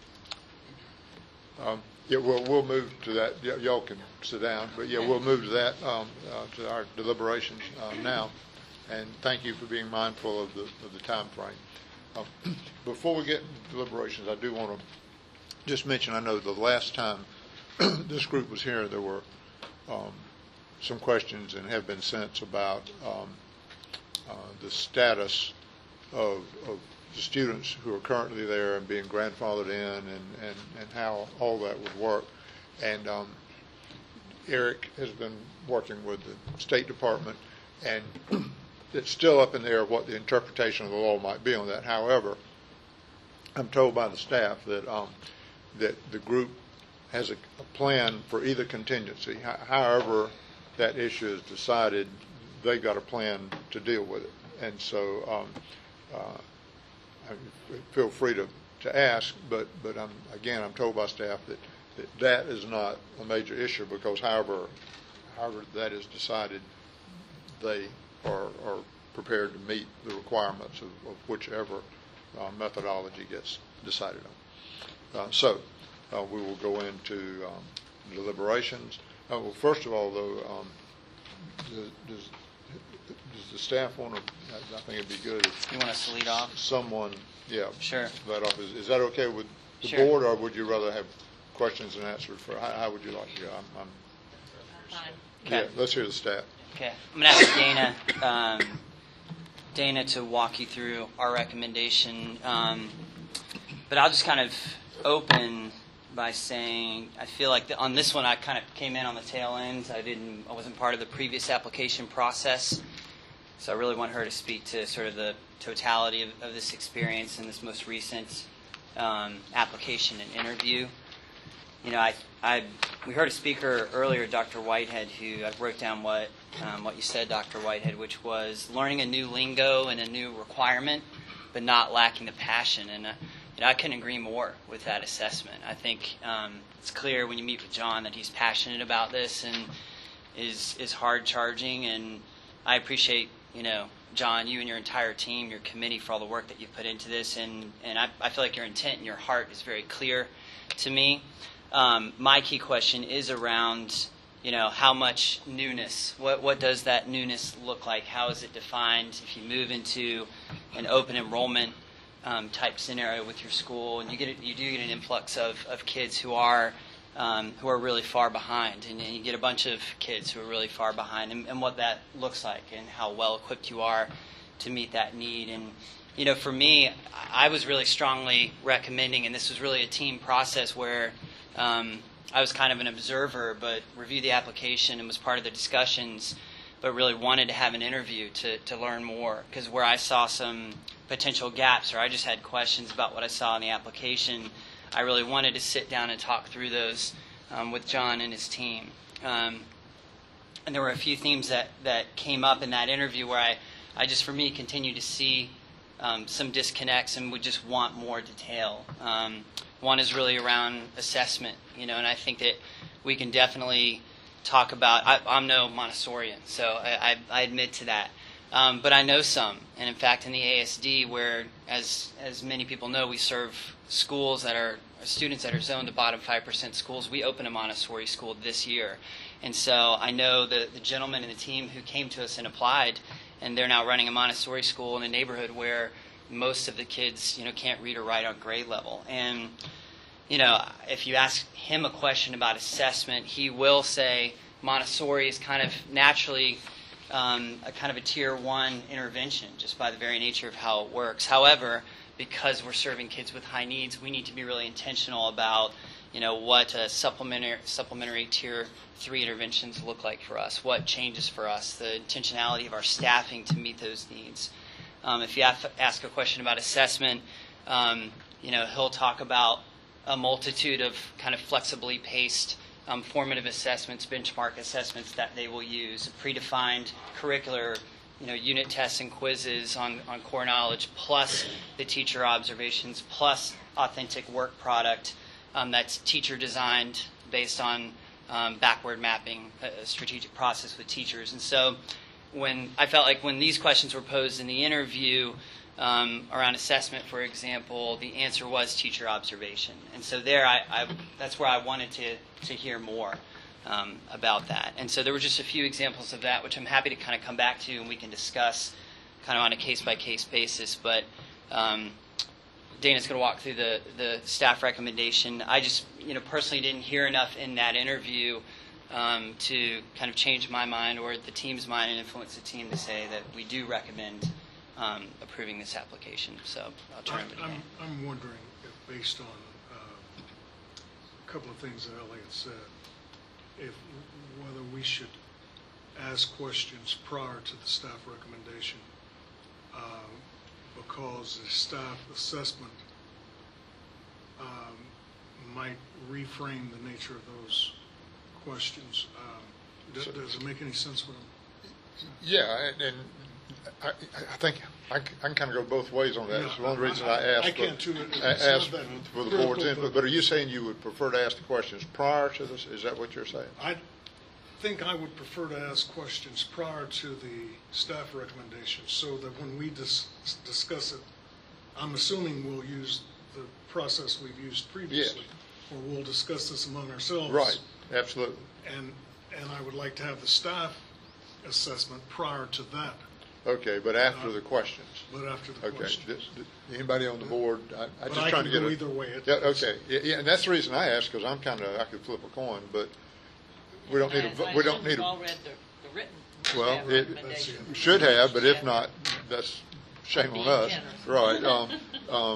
have? Um, yeah, we'll, we'll move to that. Y- y'all can sit down, but yeah, we'll move to that, um, uh, to our deliberations uh, now. And thank you for being mindful of the of the time frame. Um, before we get to deliberations, I do want to just mention, I know the last time this group was here, there were um, some questions and have been sent about um, uh, the status of, of the students who are currently there and being grandfathered in, and, and, and how all that would work. And um, Eric has been working with the State Department, and it's still up in the air what the interpretation of the law might be on that. However, I'm told by the staff that um, that the group has a, a plan for either contingency. H- however that issue is decided, they've got a plan to deal with it. And so um, uh, I feel free to, to ask, but, but I'm, again, I'm told by staff that, that that is not a major issue because however, however that is decided, they are, are prepared to meet the requirements of, of whichever uh, methodology gets decided on. Uh, so uh, we will go into um, deliberations. Uh, well, first of all, though, um, does, does, does the staff want to, I think it'd be good if you want us to lead off? Someone, yeah, sure. That off. Is, is that okay with the sure. board, or would you rather have questions and answers for, how, how would you like to go? I'm, I'm, Fine. Okay. Yeah, let's hear the staff. Okay. I'm going to ask Dana, um, Dana to walk you through our recommendation. Um, but I'll just kind of open by saying I feel like the, on this one I kind of came in on the tail end. I didn't, I wasn't part of the previous application process, so I really want her to speak to sort of the totality of, of this experience in this most recent um, application and interview. You know, I, I, we heard a speaker earlier, Doctor Whitehead, who I wrote down what um, what you said, Doctor Whitehead, which was learning a new lingo and a new requirement, but not lacking the passion. And uh, you know, I couldn't agree more with that assessment. I think um, it's clear when you meet with John that he's passionate about this and is is hard charging. And I appreciate, you know, John, you and your entire team, your committee, for all the work that you've put into this. And and I, I feel like your intent and your heart is very clear to me. Um, my key question is around, you know, how much newness, what what does that newness look like? How is it defined if you move into an open enrollment um, type scenario with your school, and you get a, you do get an influx of, of kids who are um, who are really far behind, and, and you get a bunch of kids who are really far behind, and, and what that looks like, and how well equipped you are to meet that need. And you know, for me, I was really strongly recommending, and this was really a team process where Um, I was kind of an observer, but reviewed the application and was part of the discussions. but really wanted to have an interview to, to learn more, because where I saw some potential gaps or I just had questions about what I saw in the application, I really wanted to sit down and talk through those um, with John and his team. Um, and there were a few themes that, that came up in that interview where I, I just, for me, continue to see um, some disconnects and would just want more detail. Um, one is really around assessment, you know, and I think that we can definitely talk about, I, I'm no Montessorian, so I, I, I admit to that. Um, but I know some, and in fact in the A S D, where, as as many people know, we serve schools that are, students that are zoned to bottom five percent schools, we open a Montessori school this year. And so I know the, the gentleman and the team who came to us and applied, and they're now running a Montessori school in a neighborhood where most of the kids, you know, can't read or write on grade level. And you know, if you ask him a question about assessment, he will say Montessori is kind of naturally um, a kind of a tier one intervention, just by the very nature of how it works. However, because we're serving kids with high needs, we need to be really intentional about, you know, what a supplementary supplementary tier three interventions look like for us, what changes for us, the intentionality of our staffing to meet those needs. Um, if you have, ask a question about assessment, um, you know, he'll talk about a multitude of kind of flexibly paced um, formative assessments, benchmark assessments that they will use, predefined curricular, you know, unit tests and quizzes on, on core knowledge, plus the teacher observations, plus authentic work product um, that's teacher designed based on um, backward mapping, a strategic process with teachers. And so when I felt like when these questions were posed in the interview, Um, around assessment, for example, the answer was teacher observation. And so there, I, I that's where I wanted to, to hear more um, about that. And so there were just a few examples of that, which I'm happy to kind of come back to and we can discuss kind of on a case-by-case basis. But um, Dana's going to walk through the, the staff recommendation. I just, you know, personally didn't hear enough in that interview um, to kind of change my mind or the team's mind and influence the team to say that we do recommend Um, approving this application. So I'll turn it over to I'm, Dan. I'm wondering, if based on uh, a couple of things that Elliot said, if whether we should ask questions prior to the staff recommendation, uh, because the staff assessment um, might reframe the nature of those questions. Um, does, does it make any sense what I'm? Yeah, and, and I, I think I, I can kind of go both ways on that. Yeah, It's one reason I, I asked, I can too. for, It's asked not that for the critical, board's input. but- But are you saying you would prefer to ask the questions prior to this? Is that what you're saying? I think I would prefer to ask questions prior to the staff recommendation, so that when we dis- discuss it, I'm assuming we'll use the process we've used previously, or we'll discuss this among ourselves. Right, absolutely. And and I would like to have the staff assessment prior to that. Okay, but after the questions. But after the Okay. questions. Th- th- Anybody on the board? I, I But just I trying can to get go a, either way. It- Yeah. Okay. Yeah, yeah, and that's the reason I asked, because I'm kind of I could flip a coin, but we don't need a vo- we don't need You've all a read the, the written well staff it recommendation. should have, but if not, that's shame on Being us. generous. Right. Um, um,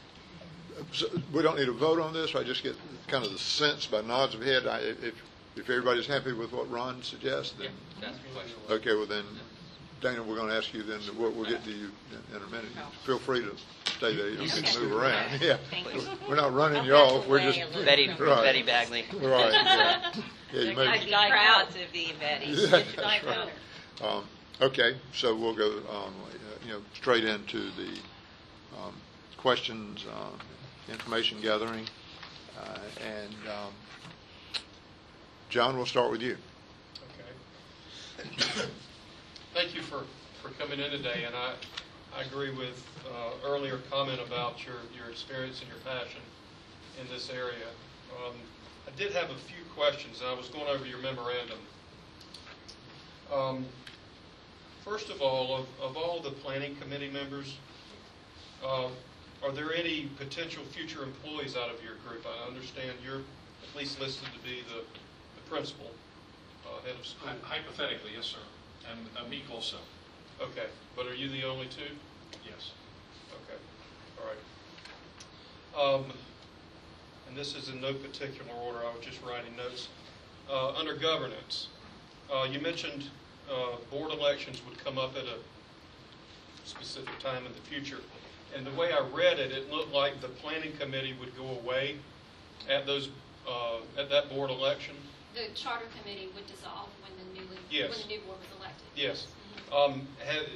so we don't need a vote on this. I just get kind of the sense by nods of head. I, if if everybody's happy with what Ron suggests, then That's the question. okay. Well then, Dana, we're going to ask you then. We'll, we'll get to you in, in a minute. Feel free to stay there. You don't need to move around. Yeah, we're not running you off. We're just Betty, right. Betty Bagley. Right. Yeah. Yeah, you may, I'd like proud to be Betty. That's right. Um, okay, so we'll go, um, you know, straight into the um, questions, um, information gathering, uh, and um, John, we'll start with you. Okay. Thank you for, for coming in today, and I, I agree with uh, earlier comment about your, your experience and your passion in this area. Um, I did have a few questions, and I was going over your memorandum. Um, first of all, of, of all the planning committee members, uh, are there any potential future employees out of your group? I understand you're at least listed to be the, the principal, uh, head of school. Hypothetically, yes, sir. And uh, Meek also. Okay, but are you the only two? Yes. Okay, all right. Um, and this is in no particular order, I was just writing notes. Uh, under governance, uh, you mentioned uh, board elections would come up at a specific time in the future. And the way I read it, it looked like the planning committee would go away at those uh, at that board election. The charter committee would dissolve when the newly Yes. when the new board was elected. Yes. Um, had,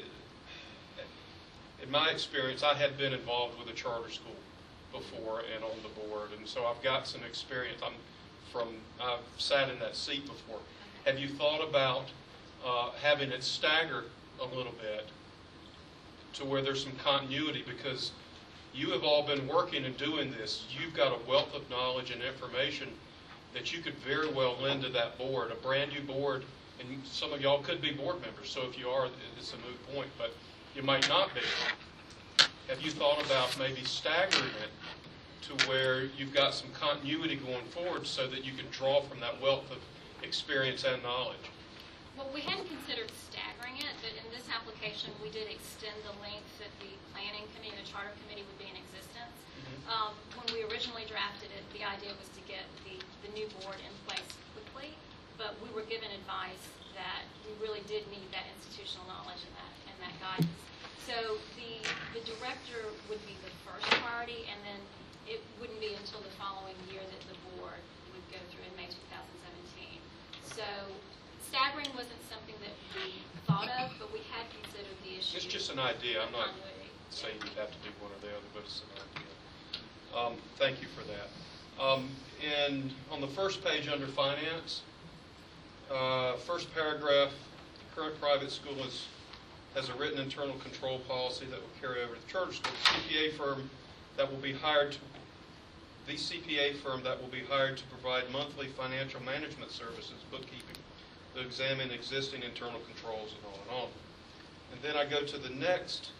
in my experience, I had been involved with a charter school before and on the board, and so I've got some experience. I'm from I've sat in that seat before. Have you thought about uh, having it stagger a little bit to where there's some continuity, because you have all been working and doing this. You've got a wealth of knowledge and information that you could very well lend to that board, a brand new board, and some of y'all could be board members, so if you are, it's a moot point, but you might not be. Have you thought about maybe staggering it to where you've got some continuity going forward so that you can draw from that wealth of experience and knowledge? Well, we hadn't considered staggering it, but in this application, we did extend the length that the planning committee and the charter committee would be in existence. Mm-hmm. Um, when we originally drafted it, the idea was to get the, the new board in place quickly, but we were given advice that we really did need that institutional knowledge and that, and that guidance. So the, the director would be the first priority, and then it wouldn't be until the following year that the board would go through in May two thousand seventeen. So staggering wasn't something that we thought of, but we had considered the issue. It's just an idea. I'm not Continuity. saying you have to do one or the other, but it's an idea. Um, thank you for that. Um, and on the first page under finance, uh, first paragraph, current private school is, has a written internal control policy that will carry over to the charter school. C P A firm that will be hired to, the C P A firm that will be hired to provide monthly financial management services, bookkeeping, to examine existing internal controls and on and on. And then I go to the next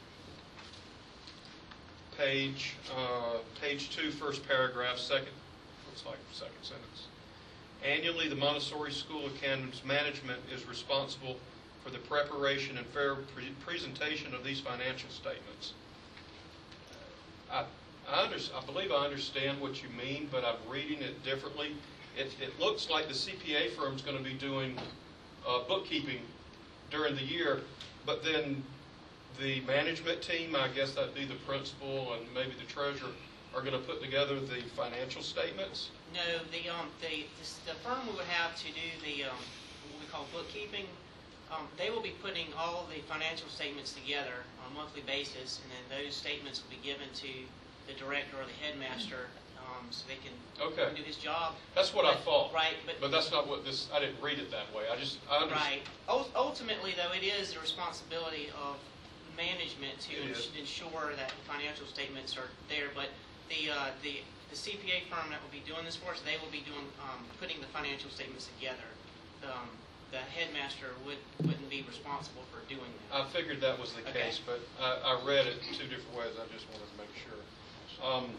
page, uh, page two, first paragraph, second, looks like second sentence. Annually, the Montessori School of Camden's management is responsible for the preparation and fair pre presentation of these financial statements. I, I, under, I believe I understand what you mean, but I'm reading it differently. It, it looks like the C P A firm is going to be doing uh, bookkeeping during the year, but then the management team, I guess that'd be the principal and maybe the treasurer, are going to put together the financial statements? No, the um the the, the firm we would have to do the um, what we call bookkeeping. Um, they will be putting all of the financial statements together on a monthly basis, and then those statements will be given to the director or the headmaster, um, so they can okay. do his job. That's what but, I thought. Right, but but that's not what this. I didn't read it that way. I just I right. U ultimately, though, it is the responsibility of management to ins ensure that financial statements are there. But the uh, the the C P A firm that will be doing this for us, they will be doing um, putting the financial statements together. Um, the headmaster would, wouldn't be responsible for doing that. I figured that was the Okay. case, but I, I read it two different ways. I just wanted to make sure. Um,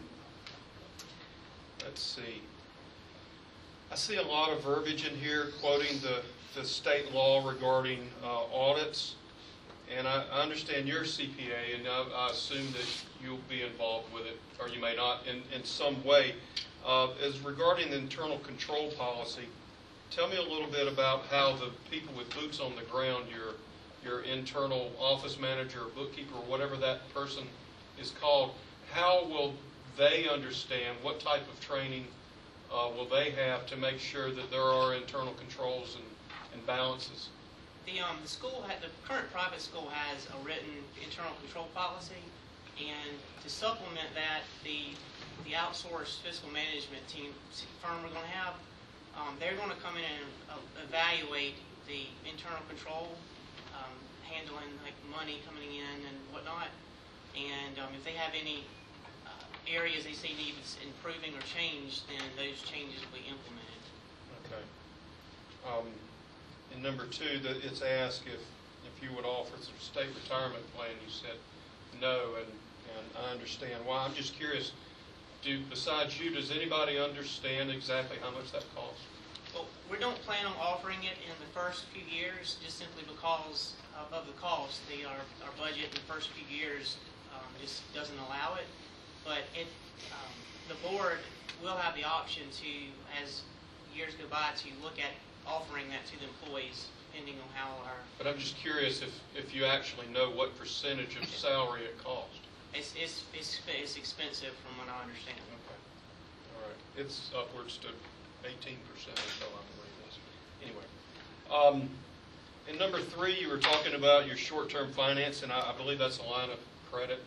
let's see. I see a lot of verbiage in here quoting the, the state law regarding uh, audits. And I, I understand you're a C P A, and I, I assume that you'll be involved with it, or you may not, in, in some way. Uh, as regarding the internal control policy, tell me a little bit about how the people with boots on the ground, your your internal office manager or bookkeeper or whatever that person is called, how will they understand, what type of training uh, will they have to make sure that there are internal controls and, and balances? The, um, the school, had, the current private school has a written internal control policy, and to supplement that, the, the outsourced fiscal management team firm we're going to have, Um, they're going to come in and uh, evaluate the internal control, um, handling like money coming in and whatnot. And um, if they have any uh, areas they see needs improving or changed, then those changes will be implemented. Okay. Um, and number two, that it's asked if if you would offer the state retirement plan. You said no, and and I understand why. I'm just curious. Do, besides you, does anybody understand exactly how much that costs? Well, we don't plan on offering it in the first few years, just simply because of, of the cost. The, our, our budget in the first few years um, just doesn't allow it. But it, um, the board will have the option to, as years go by, to look at offering that to the employees in depending on how our, But I'm just curious if, if you actually know what percentage of salary it costs. it's, it's, it's it's expensive from what I understand. Okay. All right. It's upwards to eighteen percent or so, I believe. That's, anyway. Um, in number three, you were talking about your short-term finance, and I, I believe that's a line of credit.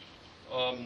Um,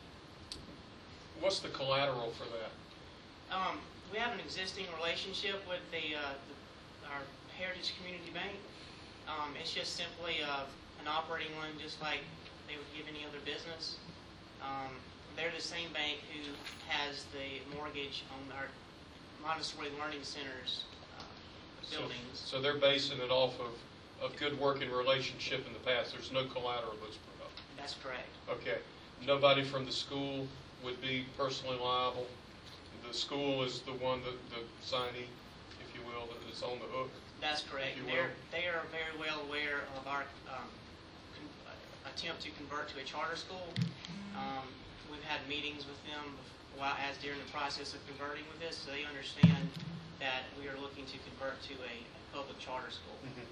what's the collateral for that? Um, we have an existing relationship with the, uh, the our Heritage Community Bank. Um, it's just simply uh, an operating loan, just like they would give any other business. Um, they're the same bank who has the mortgage on our Montessori Learning Center's uh, buildings. So, so they're basing it off of a good working relationship in the past. There's no collateral that's put up. That's correct. Okay. Nobody from the school would be personally liable. The school is the one that the signee, if you will, that is on the hook. That's correct. If you They're, will. they are very well aware of our um, con- uh, attempt to convert to a charter school. Um, we've had meetings with them while, as during the process of converting with this, so they understand that we are looking to convert to a, a public charter school. Mm-hmm.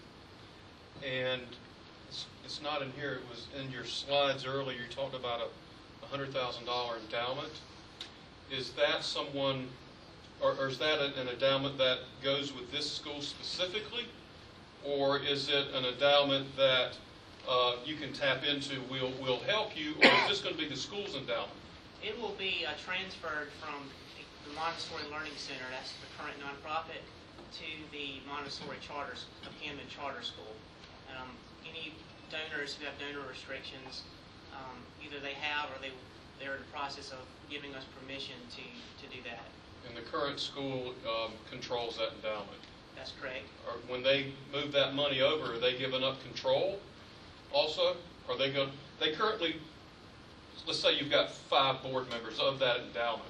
And it's, it's not in here. It was in your slides earlier. You talked about a one hundred thousand dollars endowment. Is that someone, or, or is that an endowment that goes with this school specifically? Or is it an endowment that uh, you can tap into, will will help you, or is this going to be the school's endowment? It will be uh, transferred from the Montessori Learning Center, that's the current nonprofit, to the Montessori Charter, uh, Camden Charter School. Um, any donors who have donor restrictions, um, either they have or they, they're in the process of giving us permission to, to do that. And the current school um, controls that endowment. That's correct. Or when they move that money over, are they giving up control also? Are they going, they currently, let's say you've got five board members of that endowment.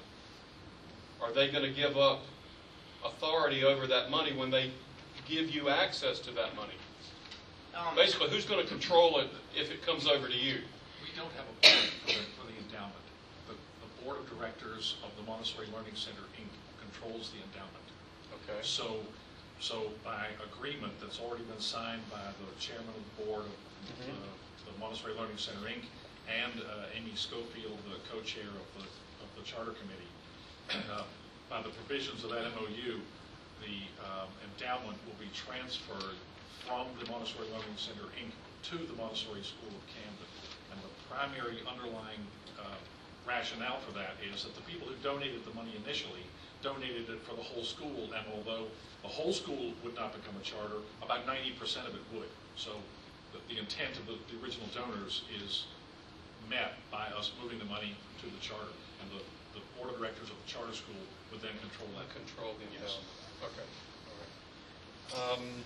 Are they going to give up authority over that money when they give you access to that money? Um, Basically, who's going to control it if it comes over to you? We don't have a board for the, for the endowment. The, the board of directors of the Montessori Learning Center, Incorporated controls the endowment. Okay. So, so by agreement that's already been signed by the chairman of the board of Mhm. uh, the Montessori Learning Center, Incorporated, and uh, Amy Schofield, the co-chair of the, of the charter committee, uh, by the provisions of that M O U, the um, endowment will be transferred from the Montessori Learning Center, Incorporated to the Montessori School of Camden. And the primary underlying uh, rationale for that is that the people who donated the money initially donated it for the whole school, and although the whole school would not become a charter, about ninety percent of it would. So the, the intent of the, the original donors is met by us moving the money to the charter. And the, the board of directors of the charter school would then control that. Control the Yes. endowment. Okay. All right. Um,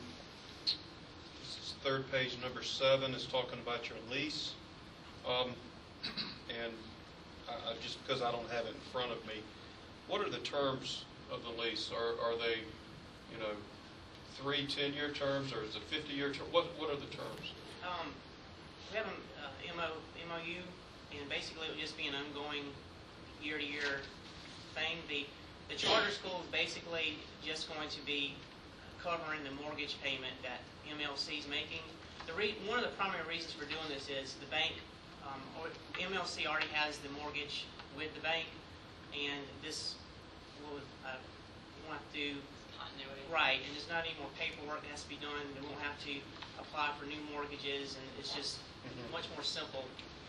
this is third page, number seven, is talking about your lease. Um, and I, I, just because I don't have it in front of me, what are the terms of the lease? Are, are they, you know, three ten-year terms, or is it fifty-year term? What, what are the terms? Um, we have an uh, M O, M O U, and basically it would just be an ongoing year-to-year thing. The, the charter school is basically just going to be covering the mortgage payment that M L C is making. The re, one of the primary reasons for doing this is the bank, um, or M L C already has the mortgage with the bank, and this will, uh, won't have to, right, and there's not any more paperwork that has to be done. They won't have to apply for new mortgages, and it's just Mhm. much more simple.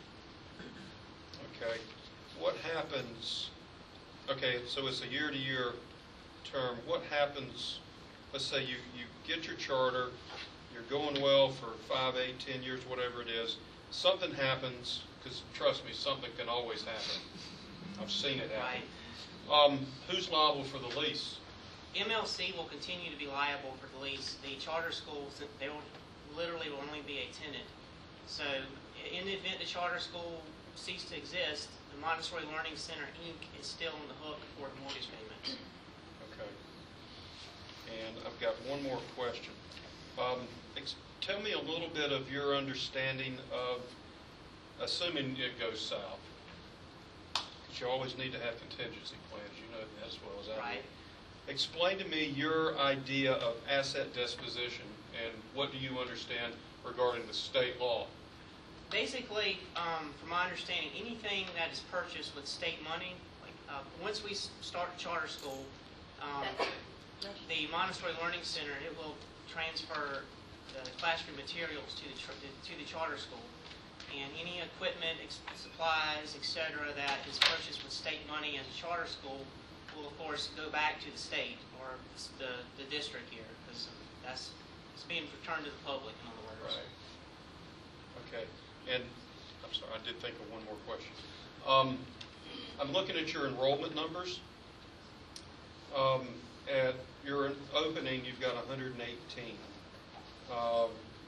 Okay. What happens, okay, so it's a year-to-year term. What happens, let's say you, you get your charter, you're going well for five, eight, ten years, whatever it is. Something happens, because trust me, something can always happen. I've seen it happen. Right. Um, who's liable for the lease? M L C will continue to be liable for the lease. The charter schools, they will literally will only be a tenant. So in the event the charter school cease to exist, the Montessori Learning Center, Incorporated is still on the hook for the mortgage payments. Okay. And I've got one more question. Um, ex- tell me a little bit of your understanding of, assuming it goes south, because you always need to have contingency plans, you know that as well as I do. Right. Explain to me your idea of asset disposition And what do you understand regarding the state law? Basically, um, from my understanding, anything that is purchased with state money, like uh, once we s- start charter school, um, the Montessori Learning Center, it will transfer the classroom materials to the, tr- to the charter school. And any equipment, ex- supplies, et cetera, that is purchased with state money in the charter school will, of course, go back to the state or the, the district here, because that's it's being returned to the public, in other words. Right. Okay. And I'm sorry, I did think of one more question. Um, I'm looking at your enrollment numbers. Um, at your opening, you've got one hundred eighteen. Um,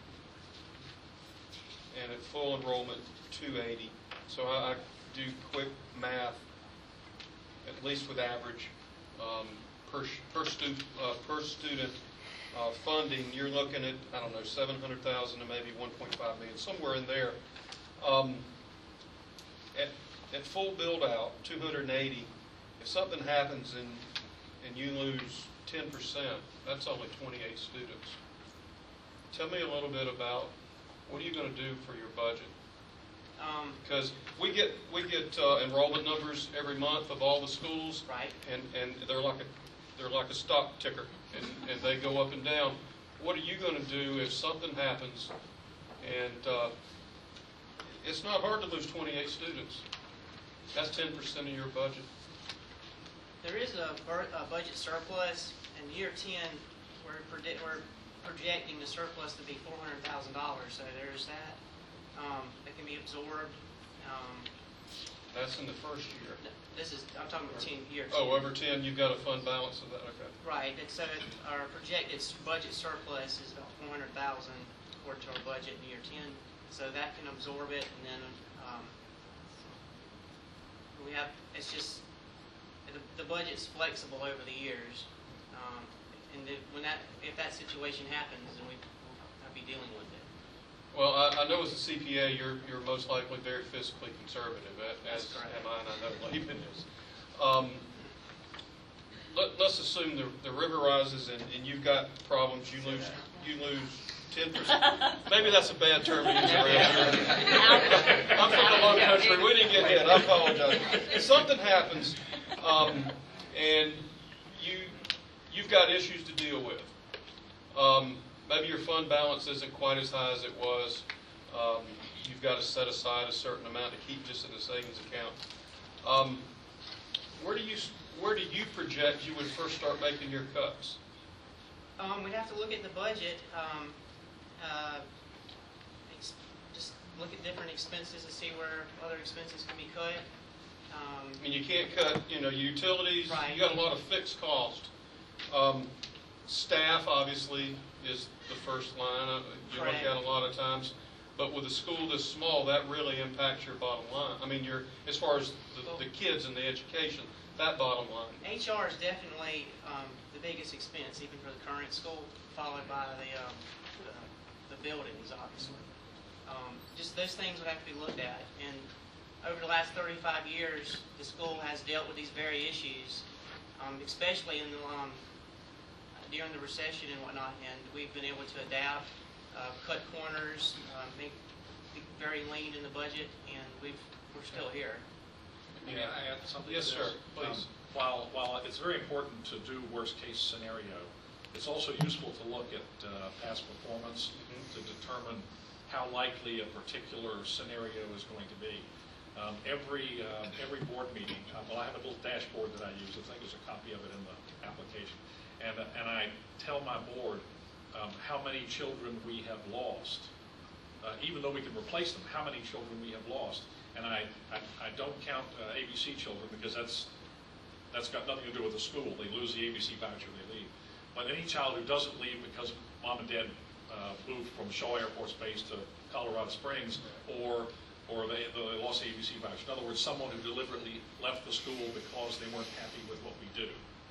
and at full enrollment, two eighty. So I, I do quick math, at least with average, um, per, per, stu, uh, per student uh, funding, you're looking at, I don't know, seven hundred thousand to maybe one point five million, somewhere in there. Um, at, at full build out, two hundred eighty, if something happens and, and you lose ten percent, that's only twenty-eight students. Tell me a little bit about what are you going to do for your budget? Because um, we get we get uh, enrollment numbers every month of all the schools, right? And and they're like a they're like a stock ticker, and, and they go up and down. What are you going to do if something happens? And uh, it's not hard to lose twenty-eight students. That's ten percent of your budget. There is a, bur- a budget surplus. In year ten, we're, predi- we're projecting the surplus to be four hundred thousand dollars. So there's that. Um, that can be absorbed. Um, That's in the first year. This is, I'm talking about ten, year ten. Oh, over ten, you've got a fund balance of that, okay. Right, and so our projected budget surplus is about four hundred thousand according to our budget in year ten. So that can absorb it, and then, um, we have, it's just, the, the budget's flexible over the years. Um, and the, when that, if that situation happens, then we, we'll be dealing with it. Well, I, I know as a C P A, you're you're most likely very fiscally conservative, as am I, and I know Laban is. Um, let, let's assume the, the river rises and, and you've got problems. You lose you lose ten percent. Maybe that's a bad term to use around here. I'm from the low country. We didn't get hit. I apologize. If something happens, um, and you you've got issues to deal with. Um, Maybe your fund balance isn't quite as high as it was. Um, you've got to set aside a certain amount to keep just in the savings account. Um, where do you where do you project you would first start making your cuts? Um, we'd have to look at the budget. Um, uh, ex- just look at different expenses to see where other expenses can be cut. Um, I mean, you can't cut, you know, utilities. Right. You got a lot of fixed cost. Um, staff, obviously, is the first line uh, you look Correct. at a lot of times. But with a school this small, that really impacts your bottom line. I mean, your as far as the, the kids and the education, that bottom line. H R is definitely um, the biggest expense, even for the current school, followed by the um, the, the buildings, obviously. Um, just those things would have to be looked at. And over the last thirty-five years, the school has dealt with these very issues, um, especially in the um, during the recession and whatnot, and we've been able to adapt, uh, cut corners, uh, make be very lean in the budget, and we've, we're still here. May I add something Yes, to sir. this? Please. Um, while, while it's very important to do worst-case scenario, it's also useful to look at uh, past performance to determine how likely a particular scenario is going to be. Um, every uh, every board meeting, uh, well, I have a little dashboard that I use. I think there's a copy of it in the application. And, and I tell my board um, how many children we have lost, uh, even though we can replace them, how many children we have lost. And I, I, I don't count uh, A B C children because that's, that's got nothing to do with the school. They lose the A B C voucher, they leave. But any child who doesn't leave because mom and dad uh, moved from Shaw Air Force Base to Colorado Springs, or, or they, they lost the A B C voucher. In other words, someone who deliberately left the school because they weren't happy with what we do.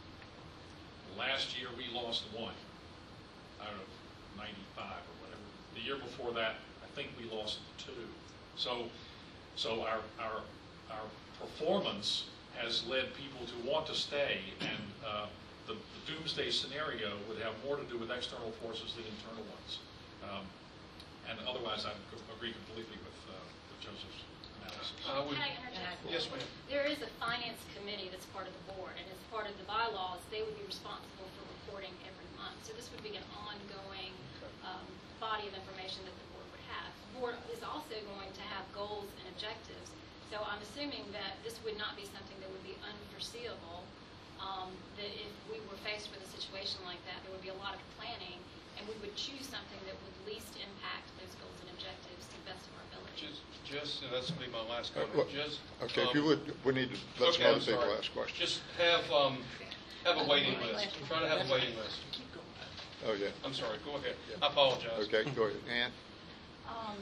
Last year we lost one, I don't know, ninety-five or whatever. The year before that, I think we lost two. So, so our our our performance has led people to want to stay, and uh, the, the doomsday scenario would have more to do with external forces than internal ones. Um, and otherwise, I agree completely with, uh, with Joseph's analysis. Uh, Can I interject? Yes, ma'am. There is a finance committee that's part of the board, and as part of the bylaws, they would be responsible for reporting every month. So this would be an ongoing um, body of information that the board would have. The board is also going to have goals and objectives. So I'm assuming that this would not be something that would be unforeseeable, um, that if we were faced with a situation like that, there would be a lot of planning, and we would choose something that would least impact those goals and objectives to the best of our ability. Just, just, and that's going to be my last Uh, comment. well, Just, Okay, if um, you would, we need to let okay, some I'm other people sorry. ask questions. Just have, um, have a waiting list. Try to have a waiting list. Oh, yeah. I'm sorry, go ahead. I apologize. Okay, go ahead. Ann? Um,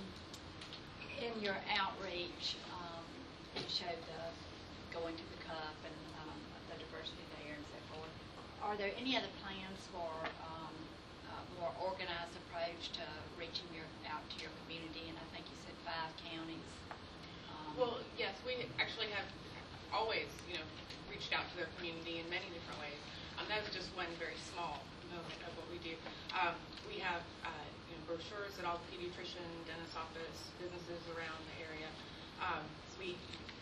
in your outreach, um, you showed the going to the cup and um, the diversity there and so forth. Are there any other plans for um, a more organized approach to reaching your out to your community? And I think you said five counties. Um, Well, yes, we actually have always, you know, reached out to their community in many different ways. Um, that was just one very small component of what we do. Um, we have, uh, you know, brochures at all the pediatrician, dentist office, businesses around the area. Um, we,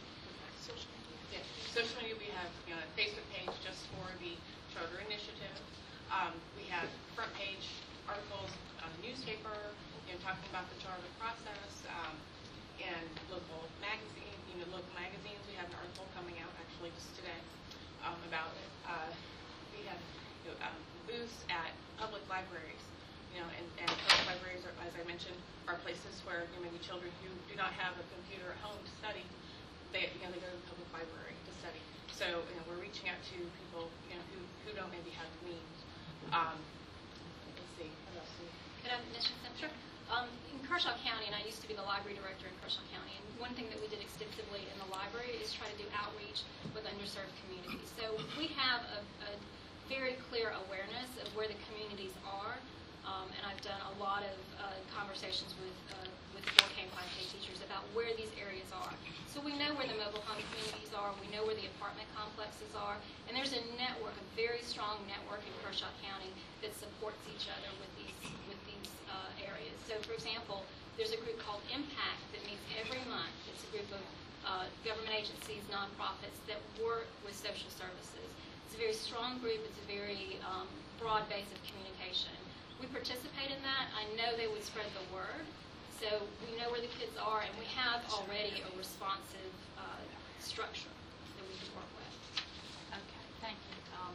social media. Yeah, social media. We have, you know, a Facebook page just for the Charter Initiative. Um, we have front page articles on the newspaper, you know, talking about the charter process. Um, and local magazines, you know, local magazines. We have an article coming out actually just today um, about it. Uh, we have you know, um, booths at public libraries, you know, and, and public libraries, are, as I mentioned, are places where you know, maybe children who do not have a computer at home to study, they, you know, they go to the public library to study. So, you know, we're reaching out to people, you know, who, who don't maybe have the means. Um, let's see, what else? Could I mention something? Sure. Um, in Kershaw County, and I used to be the library director in Kershaw County, and one thing that we did extensively in the library is try to do outreach with underserved communities. So we have a, a very clear awareness of where the communities are, um, and I've done a lot of uh, conversations with uh, with the four K and five K teachers about where these areas are. So we know where the mobile home communities are, we know where the apartment complexes are, and there's a network, a very strong network in Kershaw County that supports each other with these with these uh, areas. So, for example, there's a group called Impact that meets every month. It's a group of uh, government agencies, nonprofits that work with social services. It's a very strong group. It's a very um, broad base of communication. We participate in that. I know they would spread the word. So we know where the kids are, and we have already a responsive uh, structure that we can work with. Okay, thank you. Um,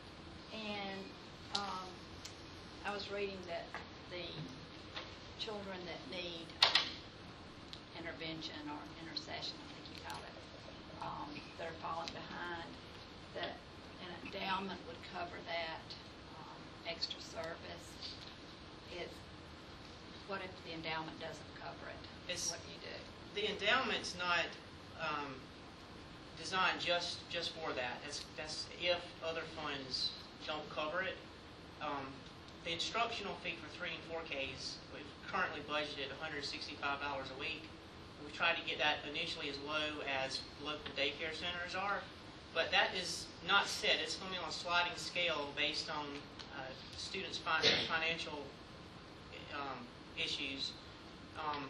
and um, I was reading that the children that need um, intervention or intercession, I think you call it, um, that are falling behind, that an endowment would cover that um, extra service. Is what if the endowment doesn't cover it? It's- What do you do? The endowment's not um, designed just, just for that. That's, that's if other funds don't cover it. Um, the instructional fee for three and four Ks, we've currently budgeted one hundred sixty-five dollars a week. We tried to get that initially as low as local daycare centers are, but that is not set. It's going to be on a sliding scale based on uh, students' fin- financial um, issues. Um,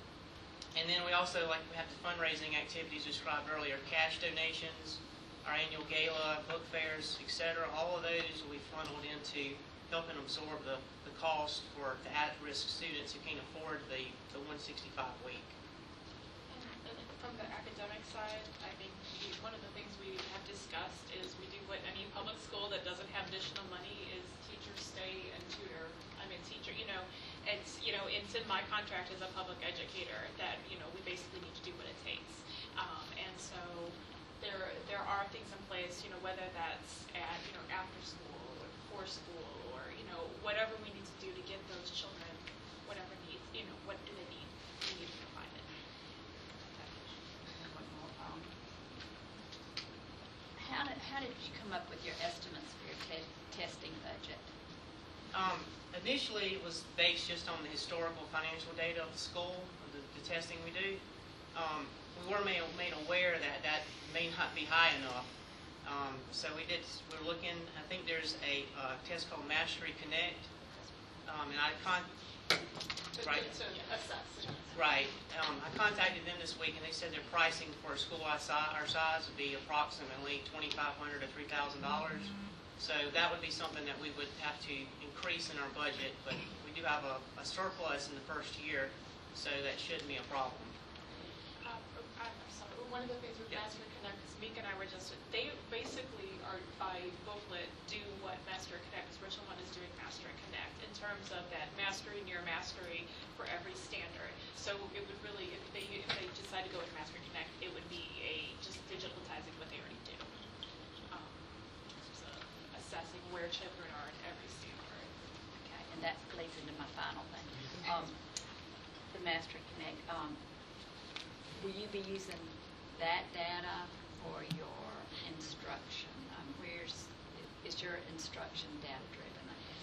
and then we also, like, we have the fundraising activities described earlier, cash donations, our annual gala, book fairs, et cetera. All of those will be funneled into helping absorb the, the cost for the at-risk students who can't afford the, the one hundred sixty-five a week. And from the academic side, I think we, one of the things we have discussed is we do what any public school that doesn't have additional money is teachers stay and tutor. I mean, teacher, you know, it's, you know, it's in my contract as a public educator that, you know, we basically need to do what it takes. Um, and so there, there are things in place, you know, whether that's at, you know, after school or before school or, you know, whatever we need to do to give those children whatever needs, you know, what do they need? We need to provide it. Um, How did, how did you come up with your estimates for your te- testing budget? Um, initially, it was based just on the historical financial data of the school, of the, the testing we do. Um, we were made, made aware that that may not be high enough. Um, so we did, we're looking, I think there's a uh, test called Mastery Connect. Um, and I con, right, right. Um, I contacted them this week, and they said their pricing for a school our size, our size would be approximately twenty-five hundred dollars to three thousand dollars. So that would be something that we would have to increase in our budget, but we do have a, a surplus in the first year, so that shouldn't be a problem. Uh, I'm sorry. One of the things with Yeah. Master Connect, because Meek and I were just, they basically are by booklet do what Master Connect, because Richland One is doing Master Connect in terms of that mastery, near mastery for every standard. So it would really, if they if they decide to go with Master Connect, it would be a just digitalizing what they already do. Um, so assessing where children are in every standard. Okay, and that leads into my final thing. Um, the Master Connect, um, will you be using that data for your instruction? Um, where's, is your instruction data driven, I guess?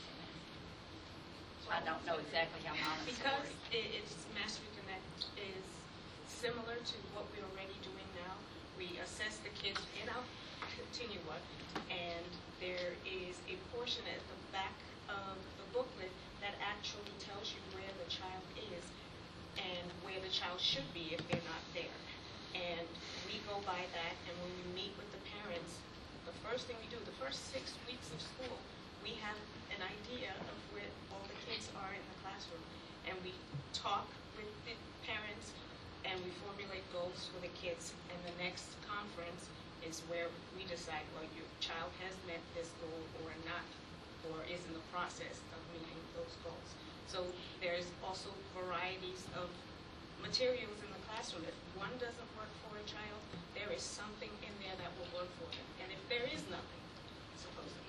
I don't know exactly how Because Montessori. it, it's Mastery Connect is similar to what we're already doing now. We assess the kids in our continuum, and there is a portion at the back of the booklet that actually tells you where the child is and where the child should be if they're not there. And we go by that, and when we meet with the parents, the first thing we do, the first six weeks of school, we have an idea of where all the kids are in the classroom. And we talk with the parents, and we formulate goals for the kids. And the next conference is where we decide, well, your child has met this goal or not, or is in the process of meeting those goals. So there's also varieties of materials in the classroom. If one doesn't work for a child, there is something in there that will work for them. And if there is nothing, supposedly,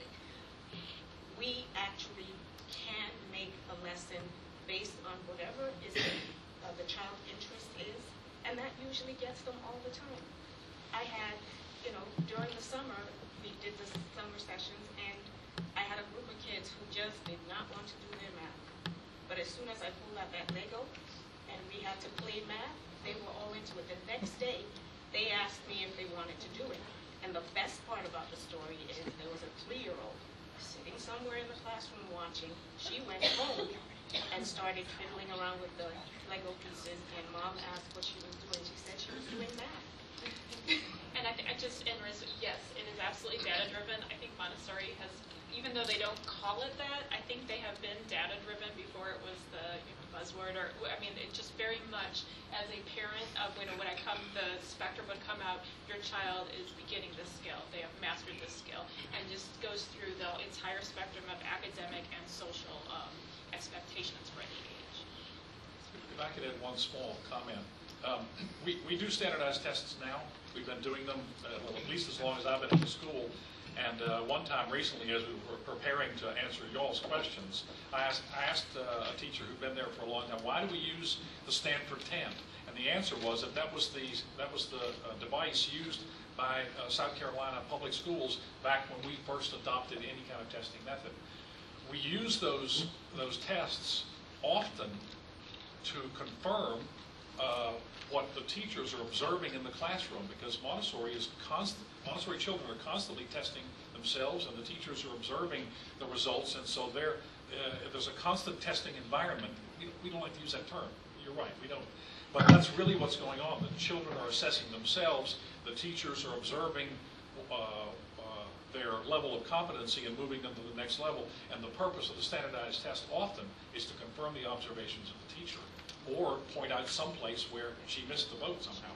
we actually can make a lesson based on whatever is uh, the child's interest is, and that usually gets them all the time. I had, you know, during the summer, we did the summer sessions, and I had a group of kids who just did not want to do their math. But as soon as I pulled out that Lego, and we had to play math, they were all into it. The next day, they asked me if they wanted to do it. And the best part about the story is there was a three-year-old sitting somewhere in the classroom watching. She went home and started fiddling around with the Lego pieces, and Mom asked what she was doing. She said she was doing math. And I, I just, in res- yes, it is absolutely data-driven. I think Montessori has, even though they don't call it that, I think they have been data-driven before it was the you know, buzzword, or, I mean, it just very much, as a parent, of you know, when I come, the spectrum would come out, your child is beginning this skill, they have mastered this skill, and just goes through the entire spectrum of academic and social um, expectations for any age. If I could add one small comment. Um, we, we do standardized tests now. We've been doing them, uh, well, at least as long as I've been in the school. And uh, one time recently, as we were preparing to answer y'all's questions, I asked, I asked uh, a teacher who'd been there for a long time, why do we use the Stanford ten? And the answer was that that was the, that was the uh, device used by uh, South Carolina public schools back when we first adopted any kind of testing method. We use those, those tests often to confirm uh, what the teachers are observing in the classroom, because Montessori is constant. Montessori children are constantly testing themselves, and the teachers are observing the results, and so there, uh, there's a constant testing environment. We, we don't like to use that term. You're right, we don't. But that's really what's going on. The children are assessing themselves. The teachers are observing uh, uh, their level of competency and moving them to the next level. And the purpose of the standardized test often is to confirm the observations of the teacher, or point out some place where she missed the boat somehow.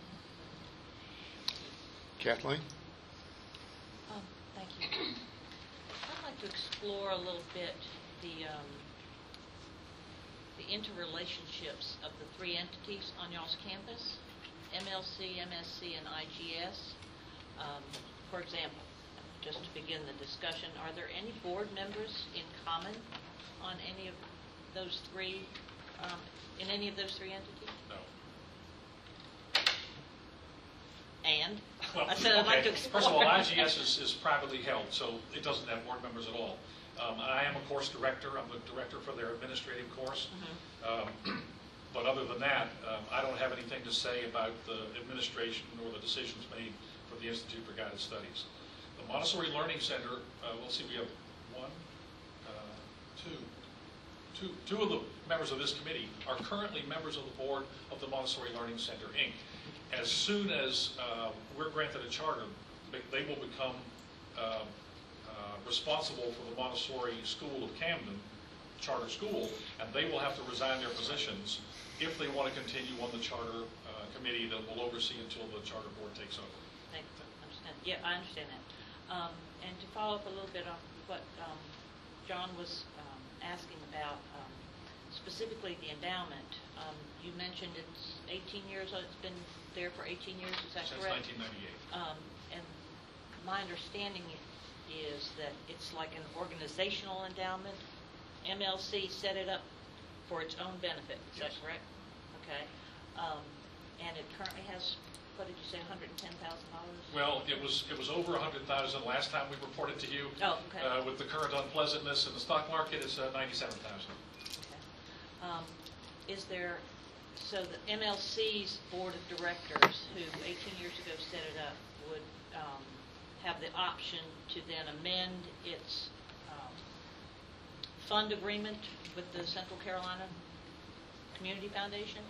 Kathleen? Um, thank you. I'd like to explore a little bit the um, the interrelationships of the three entities on y'all's campus, M L C, M S C, and I G S. Um, for example, just to begin the discussion, are there any board members in common on any of those three, um, in any of those three entities? No. And? Well, I said I'd like okay. to explore. First of all, I G S is, is privately held, so it doesn't have board members at all. Um, I am a course director. I'm the director for their administrative course. Mm-hmm. um, but other than that, um, I don't have anything to say about the administration or the decisions made for the Institute for Guided Studies. The Montessori Learning Center, uh, we'll see, we have one, uh, two, two, two of the members of this committee are currently members of the board of the Montessori Learning Center, Incorporated. As soon as uh, we're granted a charter, they, they will become uh, uh, responsible for the Montessori School of Camden, charter school, and they will have to resign their positions if they want to continue on the charter uh, committee that will oversee until the charter board takes over. I understand. Yeah, I understand that. Um, and to follow up a little bit on what um, John was um, asking about, um, specifically the endowment, um, you mentioned it's eighteen years, it's been there for eighteen years, is that Since correct? nineteen ninety-eight. Um, and my understanding is that it's like an organizational endowment. M L C set it up for its own benefit, is Yes. that correct? Okay. Um, and it currently has, what did you say, one hundred ten thousand dollars? Well, it was it was over one hundred thousand last time we reported to you. Oh, okay. Uh, with the current unpleasantness in the stock market, it's uh, ninety-seven thousand. Okay. Um, is there, so the M L C's board of directors, who eighteen years ago set it up, would um, have the option to then amend its um, fund agreement with the Central Carolina Community Foundation?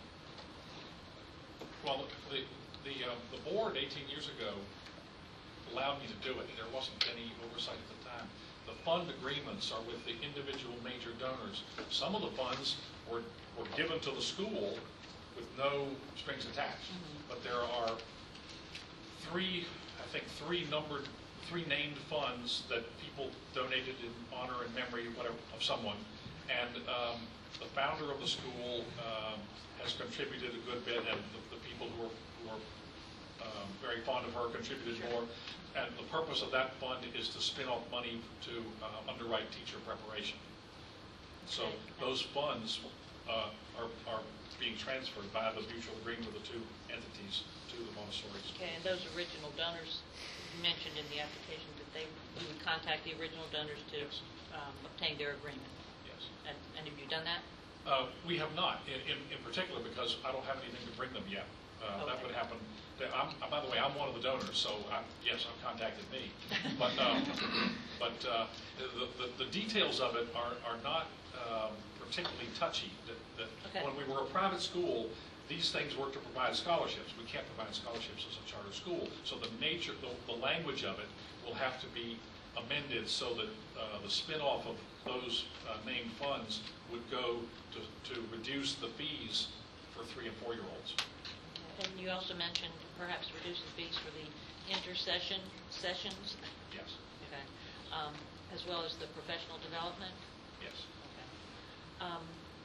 Well, the the um, the board eighteen years ago allowed me to do it. There wasn't any oversight at the time. The fund agreements are with the individual major donors. Some of the funds were were given to the school with no strings attached. Mm-hmm. But there are three, I think, three numbered, three named funds that people donated in honor and memory, whatever, of someone. And um, the founder of the school um, has contributed a good bit, and the, the people who are, who are um, very fond of her contributed more. And the purpose of that fund is to spin off money to uh, underwrite teacher preparation. So those funds uh, are, are being transferred by the mutual agreement of the two entities to the Montessori school. Okay, and those original donors mentioned in the application that they you would contact the original donors to Yes. um, obtain their agreement. Yes. And, and have you done that? Uh, we have not, in, in, in particular, because I don't have anything to bring them yet. Uh, Okay. That would happen. I'm, uh, by the way, I'm one of the donors, so I, yes, I've contacted me. But, um, but uh, the, the, the details of it are, are not um, particularly touchy. That, that Okay. When we were a private school, these things were to provide scholarships. We can't provide scholarships as a charter school. So the nature, the, the language of it will have to be amended so that uh, the spin-off of those uh, named funds would go to, to reduce the fees for three and four-year-olds. And you also mentioned perhaps reduce the fees for the intercession sessions? Yes. Okay. Um, as well as the professional development? Yes. Okay. Um,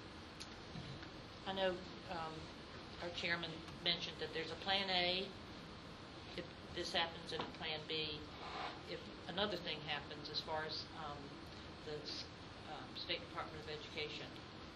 I know um, our chairman mentioned that there's a plan A if this happens, and a plan B if another thing happens as far as um, the um, State Department of Education.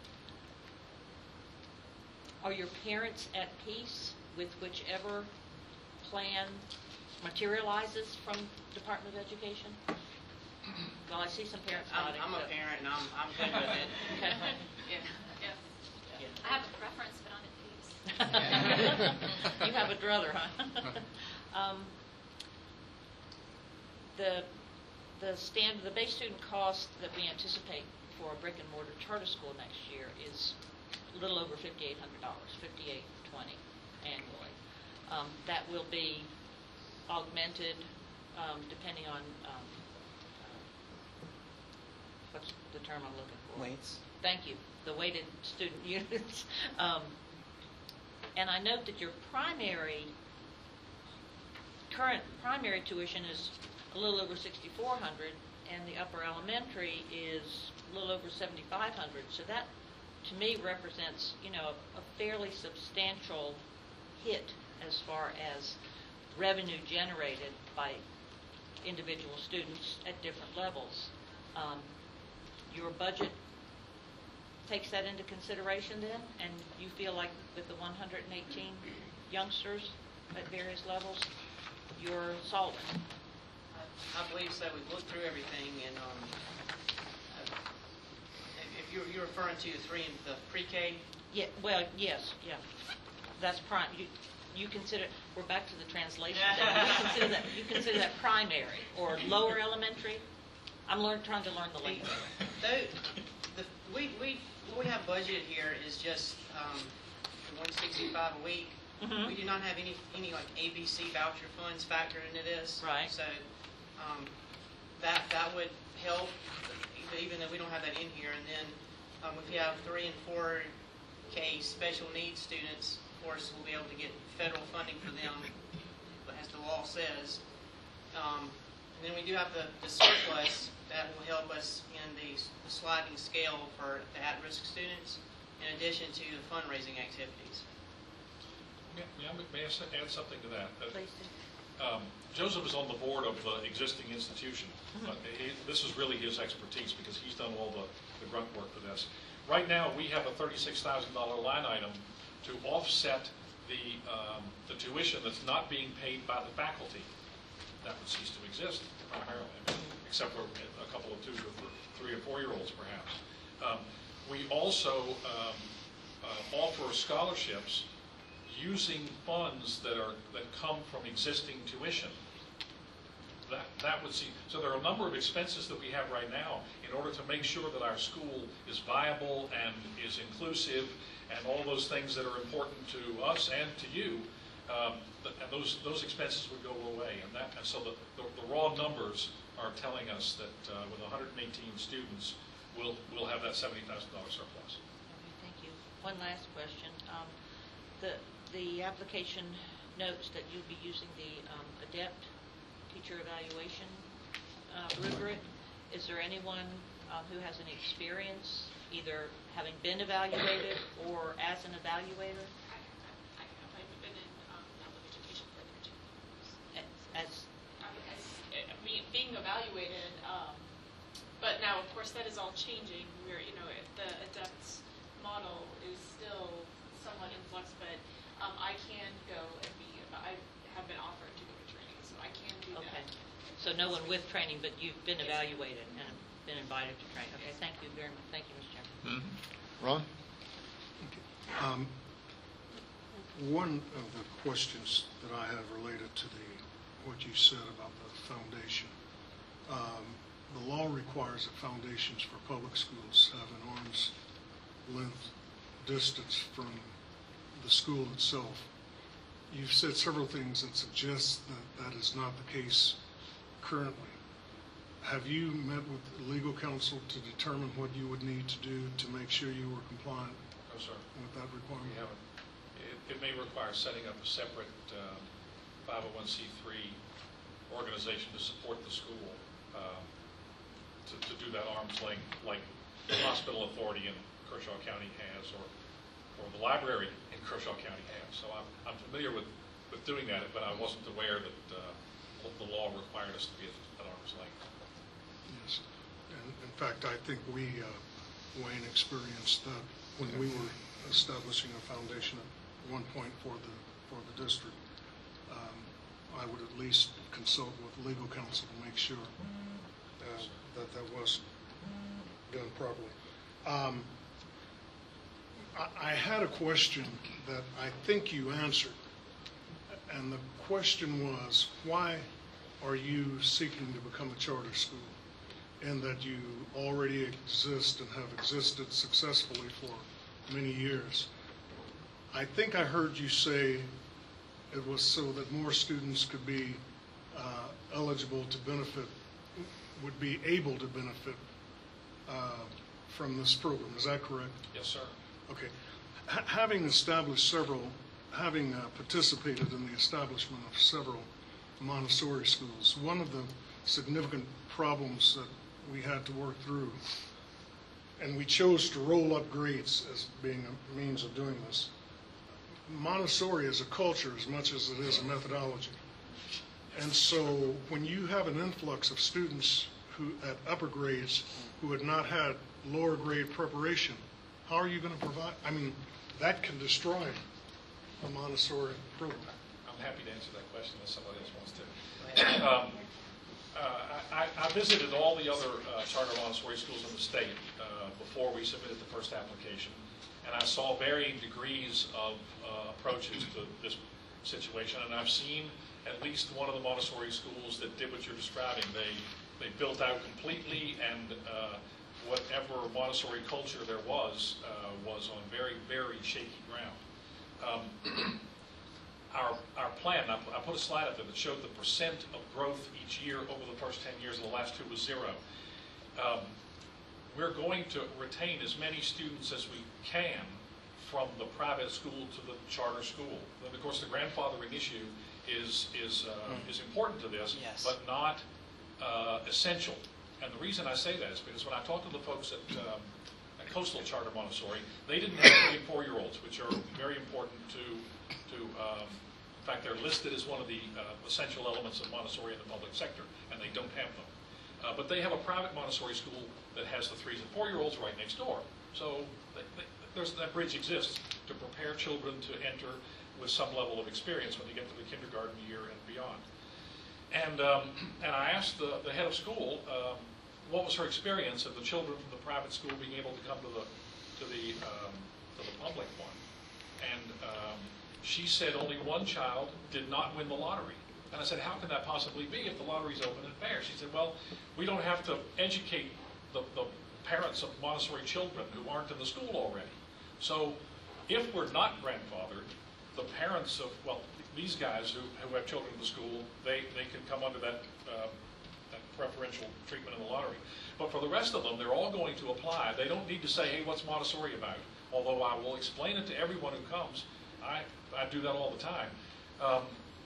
Are your parents at peace with whichever plan materializes from Department of Education? Well, I see some parents I'm, nodding. I'm a so- parent and I'm, I'm good with it. Okay. Yeah, yes. Yeah. I have a preference, but I'm at peace. You have a druther, huh? um, the the stand the base student cost that we anticipate for a brick and mortar charter school next year is a little over fifty-eight hundred dollars, fifty-eight twenty annually. Um, that will be augmented um, depending on um, uh, what's the term I'm looking for? Weights. Thank you. The weighted student units. Um, and I note that your primary, current primary tuition is a little over sixty-four hundred dollars, and the upper elementary is a little over seventy-five hundred dollars. So that, to me, represents, you know, a, a fairly substantial hit as far as revenue generated by individual students at different levels. Um, your budget takes that into consideration then, and you feel like with the one hundred eighteen youngsters at various levels, you're solvent? I believe so. We've looked through everything, and um, uh, if you're, you're referring to the three and the pre-K, Yeah. Well, yes. Yeah. That's prime. You, you consider, we're back to the translation thing. You consider that, you consider that primary or lower elementary? I'm learn, trying to learn the language. Though, the, we, we, what we have budgeted here is just um, the one sixty-five a week. Mhm. We do not have any, any like A B C voucher funds factored into this. Right. So um, that, that would help, even though we don't have that in here. And then um, if you have three and four K special needs students, of course, we'll be able to get federal funding for them, as the law says. Um, and then we do have the, the surplus that will help us in the, the sliding scale for the at-risk students, in addition to the fundraising activities. May, may I may I add something to that? Uh, Please do. Um, Joseph is on the board of the existing institution. Uh, he, this is really his expertise because he's done all the, the grunt work for this. Right now, we have a thirty-six thousand dollar line item to offset the, um, the tuition that's not being paid by the faculty. That would cease to exist primarily, except for a couple of two or three or four-year-olds perhaps. Um, we also um, uh, offer scholarships using funds that are that come from existing tuition. That that would see. So there are a number of expenses that we have right now in order to make sure that our school is viable and is inclusive and all those things that are important to us and to you. Um, and those those expenses would go away, and that and so the, the, the raw numbers are telling us that uh, with one hundred eighteen students, we'll we'll have that seventy thousand dollar surplus. Okay, thank you. One last question. Um, the the application notes that you'll be using the um, ADEPT teacher evaluation uh, rubric. Is there anyone uh, who has any experience, either having been evaluated or as an evaluator? I have. I've been in um, public education for thirteen years. As Um, as uh, me- being evaluated, um, but now, of course, that is all changing. We're, you know, it- the ADEPT model is still somewhat in flux, but um, I can go and be, I have been offered to go to training, so I can do okay. that. So no one with training, but you've been Yes. evaluated and been invited to train. Okay, thank you very much. Thank you, Mister Chairman. Mm-hmm. Ron? Um, one of the questions that I have related to the what you said about the foundation. Um, the law requires that foundations for public schools have an arm's length distance from the school itself. You've said several things that suggest that that is not the case currently. Have you met with legal counsel to determine what you would need to do to make sure you were compliant No, sir. with that requirement? We haven't. It, it may require setting up a separate um, five oh one c three organization to support the school um, to, to do that arm's length, like the hospital authority in Kershaw County has, or or the library in Kershaw County has. So I'm, I'm familiar with, with doing that, but I wasn't aware that uh, the law required us to be at arm's length. Yes. And in fact, I think we, uh, Wayne, experienced that when we were establishing a foundation at one point for the for the district. Um, I would at least consult with legal counsel to make sure uh, that that was done properly. Um, I, I had a question that I think you answered, and the question was, why are you seeking to become a charter school? And that you already exist and have existed successfully for many years. I think I heard you say it was so that more students could be uh, eligible to benefit, would be able to benefit uh, from this program. Is that correct? Yes, sir. Okay. H- having established several, having uh, participated in the establishment of several Montessori schools, one of the significant problems that we had to work through, and we chose to roll up grades as being a means of doing this. Montessori is a culture as much as it is a methodology. And so when you have an influx of students who at upper grades who had not had lower grade preparation, how are you going to provide? I mean, that can destroy a Montessori program. I'm happy to answer that question if somebody else wants to. Um, uh, I, I visited all the other uh, charter Montessori schools in the state uh, before we submitted the first application, and I saw varying degrees of uh, approaches to this situation, and I've seen at least one of the Montessori schools that did what you're describing. They they built out completely, and uh, whatever Montessori culture there was uh, was on very, very shaky ground. Um, our our plan, I put, I put a slide up there that showed the percent of growth each year over the first ten years, and the last two was zero. Um, we're going to retain as many students as we can from the private school to the charter school. And of course, the grandfathering issue is is uh, mm. is important to this, yes. but not uh, essential. And the reason I say that is because when I talk to the folks at, um, at Coastal Charter Montessori, they didn't have three and four year olds, which are very important to to. Um, in fact, they're listed as one of the uh, essential elements of Montessori in the public sector, and they don't have them. Uh, but they have a private Montessori school that has the threes and four year olds right next door. So they, they, there's, that bridge exists to prepare children to enter with some level of experience when they get to the kindergarten year and beyond. And um, and I asked the, the head of school um, what was her experience of the children from the private school being able to come to the to the um, to the public one. And um, she said only one child did not win the lottery. And I said, how can that possibly be if the lottery's open and fair? She said, well, we don't have to educate the, the parents of Montessori children who aren't in the school already. So if we're not grandfathered, the parents of, well, these guys who, who have children in the school, they, they can come under that, uh, that preferential treatment in the lottery. But for the rest of them, they're all going to apply. They don't need to say, hey, what's Montessori about? Although I will explain it to everyone who comes. I, I do that all the time. Um,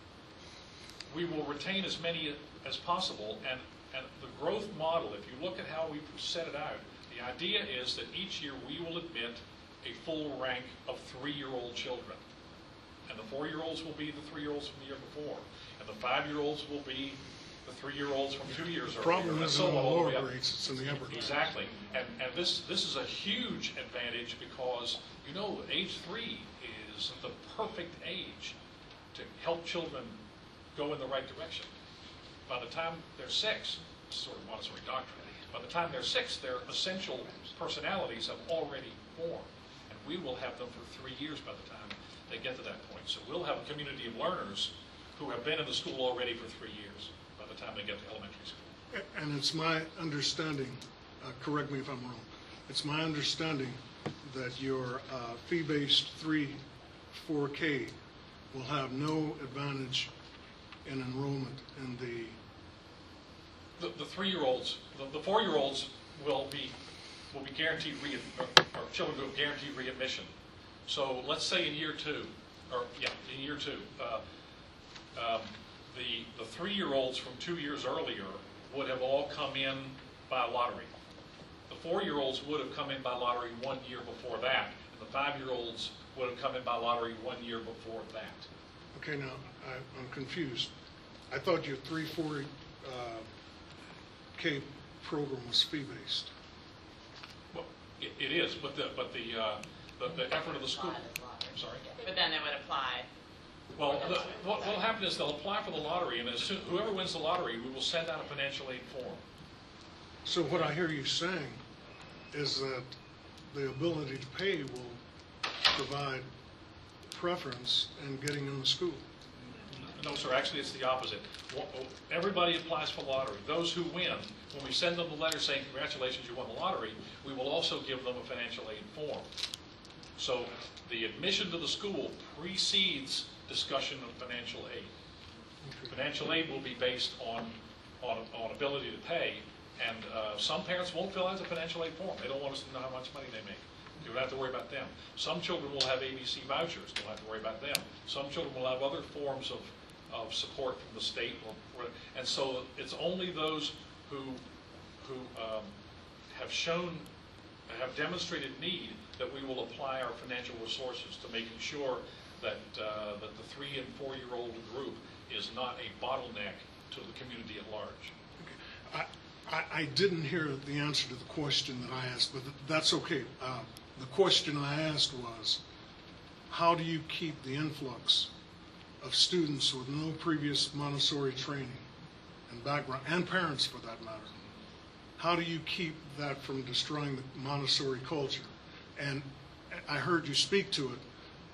we will retain as many as possible, and, and the growth model, if you look at how we set it out, the idea is that each year we will admit a full rank of three-year-old children. And the four-year-olds will be the three-year-olds from the year before, and the five-year-olds will be the three-year-olds from two years earlier. The problem isn't so in the on all lower way up. grades, it's in the upper grades. Exactly. And, and this, this is a huge advantage because, you know, age three is the perfect age to help children go in the right direction. By the time they're six, sort of Montessori doctrine, by the time they're six, their essential personalities have already formed. And we will have them for three years by the time they get to that point. So we'll have a community of learners who have been in the school already for three years by the time they get to elementary school. And it's my understanding, uh, correct me if I'm wrong, it's my understanding that your uh, fee-based three, four K will have no advantage in enrollment in the... The, the three-year-olds, the, the four-year-olds will be will be guaranteed re or, or children who have guaranteed readmission. So let's say in year two, or yeah, in year two, uh, um, the the three-year-olds from two years earlier would have all come in by lottery. The four-year-olds would have come in by lottery one year before that, and the five-year-olds would have come in by lottery one year before that. Okay, now, I, I'm confused. I thought your three, four uh, K program was fee-based. Well, it, it is, but the but the, uh, the the effort of the school. I'm sorry. But then they would apply. Well, the, what will happen is they'll apply for the lottery, and as soon, whoever wins the lottery, we will send out a financial aid form. So what I hear you saying is that the ability to pay will provide preference in getting in the school. No, sir. Actually, it's the opposite. Everybody applies for lottery. Those who win, when we send them the letter saying, congratulations, you won the lottery, we will also give them a financial aid form. So the admission to the school precedes discussion of financial aid. Okay. Financial aid will be based on, on, on ability to pay, and uh, some parents won't fill out the financial aid form. They don't want us to know how much money they make. You don't have to worry about them. Some children will have A B C vouchers. Don't have to worry about them. Some children will have other forms of, of support from the state. Or, and so it's only those who, who um, have shown, have demonstrated need that we will apply our financial resources to making sure that, uh, that the three and four-year-old group is not a bottleneck to the community at large. Okay. I, I, I didn't hear the answer to the question that I asked, but that's okay. Uh, The question I asked was, how do you keep the influx of students with no previous Montessori training and background, and parents for that matter, how do you keep that from destroying the Montessori culture? And I heard you speak to it.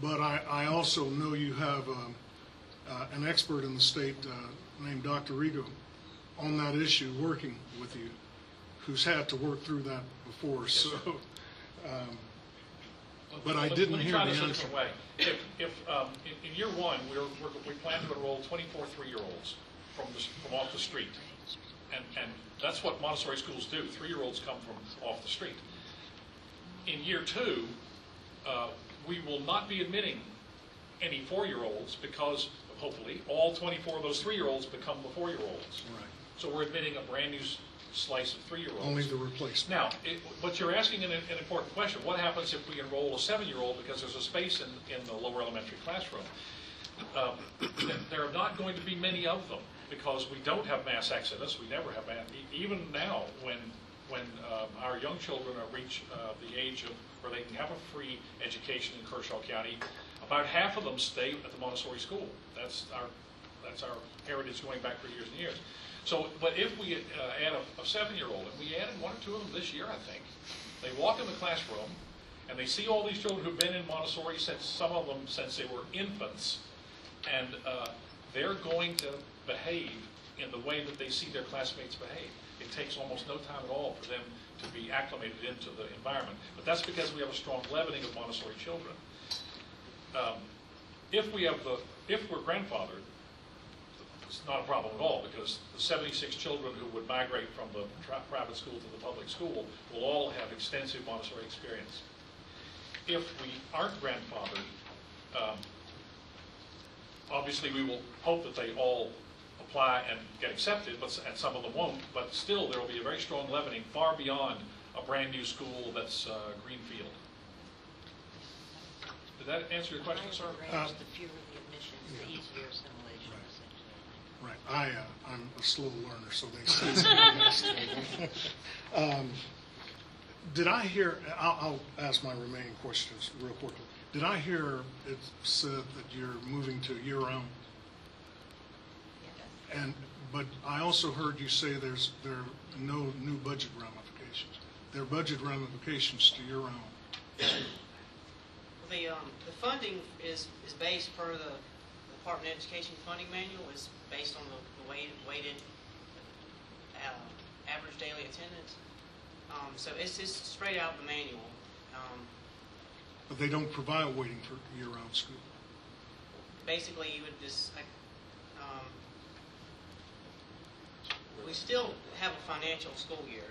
but I, I also know you have um, uh, an expert in the state uh, named Doctor Rigo on that issue working with you, who's had to work through that before. So, um, but I Let- didn't Let me hear try the this a answer. different way. If, if, um, in, in year one, we're, we're, we plan to enroll twenty-four three-year-olds from the, from off the street. And, and that's what Montessori schools do. Three-year-olds come from off the street. In year two, uh, we will not be admitting any four-year-olds because, hopefully, all twenty-four of those three-year-olds become the four-year-olds. Right. So we're admitting a brand-new s- slice of three-year-olds. Only the replacement. Now, it, but you're asking an, an important question. What happens if we enroll a seven-year-old because there's a space in, in the lower elementary classroom? Um, th- there are not going to be many of them because we don't have mass exodus. We never have mass. E- even now, when when um, our young children are reach uh, the age of where they can have a free education in Kershaw County, about half of them stay at the Montessori school. That's our that's our heritage going back for years and years. So, but if we uh, add a, a seven-year-old, and we added one or two of them this year, I think, they walk in the classroom and they see all these children who've been in Montessori since, some of them since they were infants, and uh, they're going to behave in the way that they see their classmates behave. It takes almost no time at all for them to be acclimated into the environment. But that's because we have a strong leavening of Montessori children. Um, if we have the, if we're grandfathered, it's not a problem at all because the seventy-six children who would migrate from the tra- private school to the public school will all have extensive Montessori experience. If we aren't grandfathered, um, obviously we will hope that they all apply and get accepted, but and some of them won't. But still, there will be a very strong leavening far beyond a brand new school that's uh, greenfield. Did that answer your question, sir? Uh, The fewer the admissions, the easier assimilation, essentially. Right. I, uh, I'm a slow learner, so they say um, Did I hear, I'll, I'll ask my remaining questions real quickly. Did I hear it said that you're moving to year-round? And, but I also heard you say there's, there are no new budget ramifications. There are budget ramifications to year-round. The, um, the funding is, is based per the Department of Education funding manual, is based on the, the weighted, weighted uh, average daily attendance. Um, so it's just straight out the manual. Um, But they don't provide waiting for year-round school. basically, you would just, like, um, we still have a financial school year.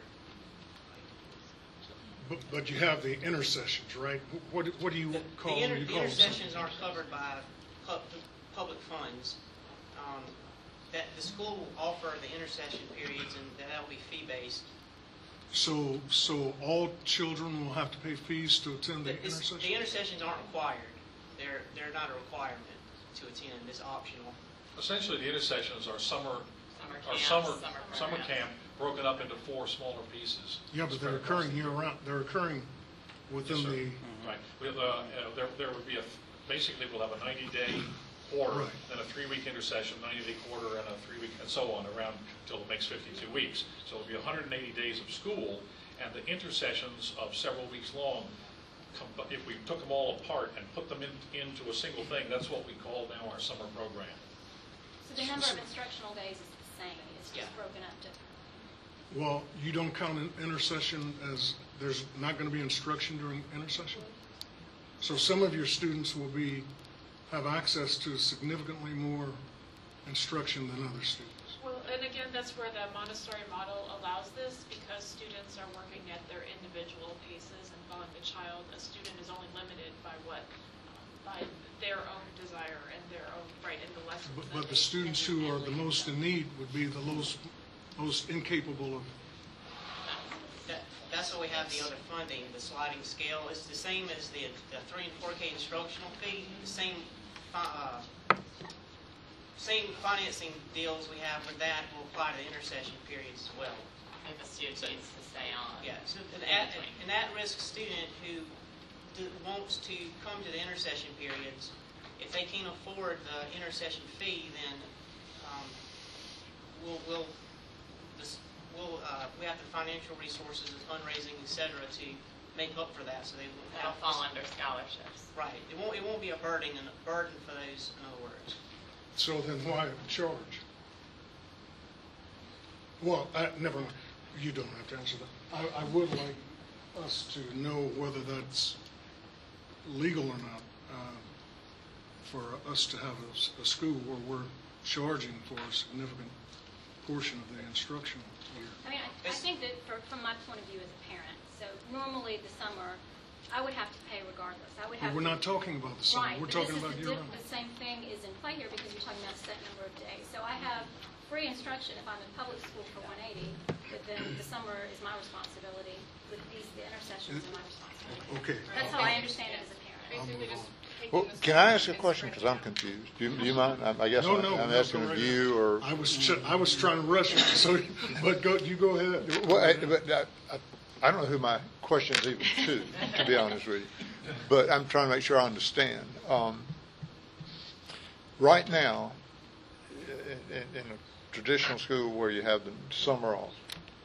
But, but you have the intercessions, right? What, what do you call The, them? inter, You the call them intercessions aren't covered by pu- public funds. Um, that the school will offer the intercession periods, and that will be fee-based. So, so all children will have to pay fees to attend the It's- intercession? The intercessions aren't required. They're, they're not a requirement to attend. It's optional. Essentially, the intercessions are summer, Summer are camps, summer, summer summer programs. camp broken up into four smaller pieces. Yeah, but they're occurring year-round, they're occurring within Yes, sir. the, Right. We'll, uh, uh, there, there would be a, basically, we'll have a ninety-day quarter, Right. then a three-week intercession, ninety-day quarter, and a three-week, and so on, around until it makes fifty-two weeks. So it'll be one hundred eighty days of school, and the intercessions of several weeks long, com- if we took them all apart and put them in, into a single thing, that's what we call now our summer program. So the number of instructional days is the same, it's just Yeah. broken up differently. well, you don't count in- intercession as, there's not going to be instruction during intercession? So some of your students will be, have access to significantly more instruction than other students. Well, and again, that's where the Montessori model allows this, because students are working at their individual paces and following the child. A student is only limited by what, um, by their own desire and their own, right, in the lessons. But, that but the they- students who are the most in need would be the most, most incapable of, That, that's why we have the other funding, the sliding scale. It's the same as the, the three and four K instructional fee, the same, uh, same financing deals we have with that will apply to the intercession periods as well. If a student needs to stay on. Yeah, so an at, an at-risk student who d- wants to come to the intercession periods, if they can't afford the intercession fee, then um, we'll, we'll, this, we'll uh, we have the financial resources, the fundraising, et cetera, to make up for that, so they will That'll help. fall under scholarships. Right. It won't, it won't be a burden, a burden for those, in other words. So then why charge? Well, I, never mind. You don't have to answer that. I, I would like us to know whether that's legal or not, uh, for us to have a, s- a school where we're charging for a significant portion of the instructional year. I mean, I, I think that for, from my point of view as a parent, so normally the summer, I would have to pay regardless. I would But have we're to- not talking about the summer. Right, We're but talking this is about the year diff- round. The same thing is in play here because you're talking about a set number of days. So I have free instruction if I'm in public school for one eighty, but then the summer is my responsibility. With these, the intersessions are my responsibility. Okay. That's how I understand it as a parent. Basically just Well, can I ask a question, because I'm confused? Do you, do you mind? I I guess No, I'm no, I'm no, asking go of right you, or... I was, ch- I was trying to rush you, so, but go, you go ahead. Well, I, but I, I- I don't know who my question is even to, to be honest with you. But I'm trying to make sure I understand. Um, right now, in, in, in a traditional school where you have the summer off,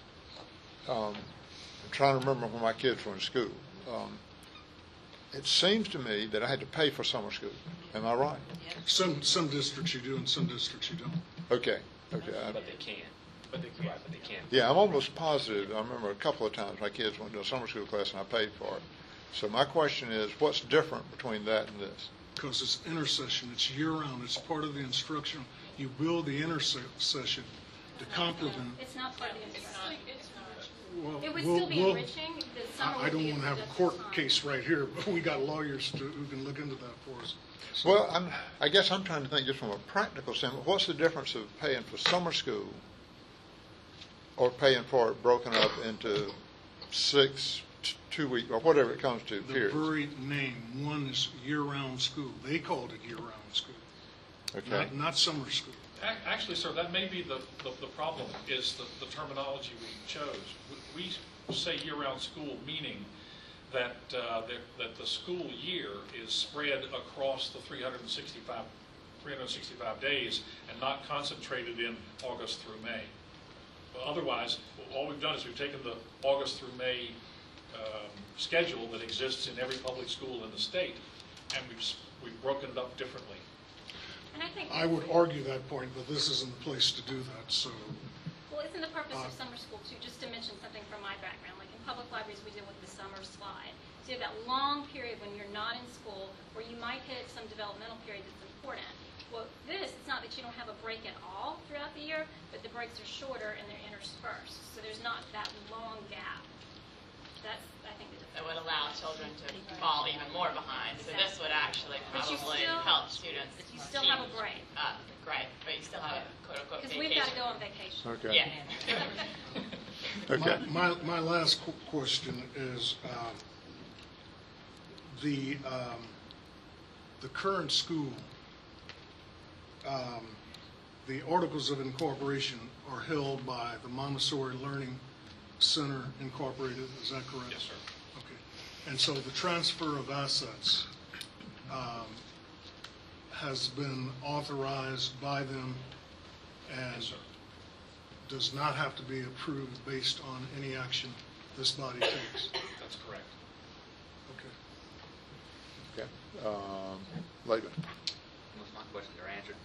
um, I'm trying to remember when my kids were in school. Um, it seems to me that I had to pay for summer school. Am I right? Some, some districts you do and some districts you don't. Okay. Okay. I- But they can. But they can. But they can. Yeah, I'm almost positive. I remember a couple of times my kids went to a summer school class and I paid for it. So my question is, what's different between that and this? Because it's intercession, it's year-round, it's part of the instruction. You build the intercession to complement. It's not part of the instruction. Well, It would we'll- still be we'll- enriching. The summer I I would don't be want to have a productive court time. case right here, but we got lawyers to- who can look into that for us. So- Well, I'm, I guess I'm trying to think just from a practical standpoint. What's the difference of paying for summer school or paying for it broken up into six, t- two week, or whatever it comes to, The periods? very name, one is year-round school. They called it year-round school, Okay. not, not summer school. Ac- Actually, sir, that may be the, the, the problem, is the, the terminology we chose. We we say year-round school, meaning that, uh, that, that the school year is spread across the three hundred sixty-five, three hundred sixty-five days and not concentrated in August through May. But otherwise, all we've done is we've taken the August through May um, schedule that exists in every public school in the state, and we've, s- we've broken it up differently. And I think. I would argue that point, but this isn't the place to do that, so. Well, isn't the purpose Uh, of summer school too, just to mention something from my background, like in public libraries, we deal with the summer slide. So you have that long period when you're not in school, where you might hit some developmental period that's important. Well, this, it's not that you don't have a break at all throughout the year, but the breaks are shorter and they're interspersed. So there's not that long gap. That's, I think, the That difference. would allow children to fall even more behind. So this would actually But you probably still- help students. but you still have a achieve, break. Uh, right, but you still have a quote-unquote Because vacation. we've got to go on vacation. Okay. Yeah. Okay. My, my, my last qu- question is, um, the, um, the current school, um, the Articles of Incorporation are held by the Montessori Learning Center Incorporated, is that correct? Yes, sir. Okay. And so the transfer of assets um, has been authorized by them and Yes, sir. does not have to be approved based on any action this body takes. That's correct. Okay. Okay. Um, Laban. Most of my questions are answered.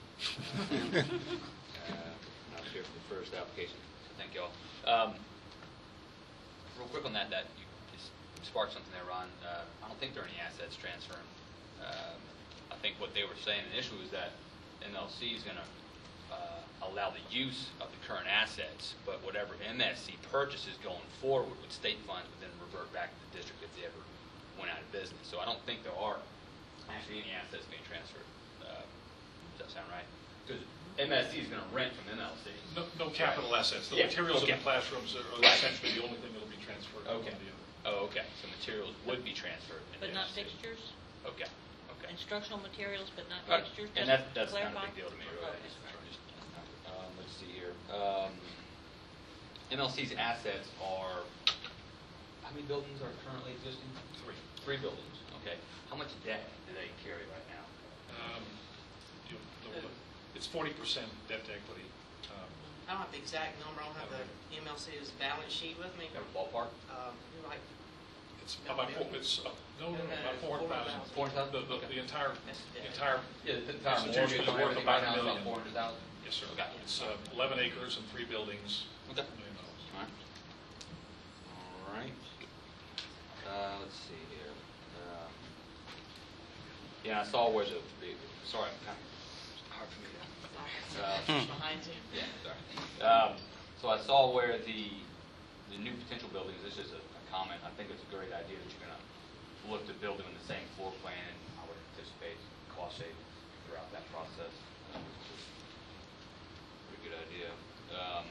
uh, I'm here for the first application, so thank you all. Um, real quick on that, that you just sparked something there, Ron. Uh, I don't think there are any assets transferring. Um, I think what they were saying initially was that M L C is going to uh, allow the use of the current assets, but whatever M S C purchases going forward with state funds would then revert back to the district if they ever went out of business. So I don't think there are actually any assets being transferred. Uh, does that sound right? Because M S C is going to rent from M L C. No, no capital assets. The Yeah, materials okay. in the classrooms are are Right. essentially the only thing that will be transferred. from one Okay. to the other. Oh, okay. So materials would be transferred. in But M not S C. fixtures? Okay. Okay. Instructional materials, but not Right. fixtures? And Just that, that's not a clarify? big deal to me, really. Okay. Just- Um, let's see here. Um, M L C's assets are, how many buildings are currently existing? Three. Three buildings, okay. How much debt do they carry right now? Um, you know, the- It's forty percent debt to equity. Um, I don't have the exact number, I don't have the M L C's balance sheet with me. Have a ballpark? Um, you're like It's about, four- it's, uh, no, no, no, about four hundred thousand. Four hundred thousand? The, the, the entire, the entire Yeah, the entire institution is mortgage and worth everything about right a now is million. about four hundred thousand? Yes, sir. Okay. It's uh, eleven acres and three buildings. Okay. a million dollars. All right. All right. Uh, let's see here. Um, yeah, I saw where the, the sorry, I'm kind of it's hard for me to. Uh, Behind you. Yeah, sorry. Um, so I saw where the the new potential buildings. This is a, a comment. I think it's a great idea that you're going to look to build them in the same floor plan, and I would anticipate cost savings throughout that process. Um, which is a pretty good idea. Um,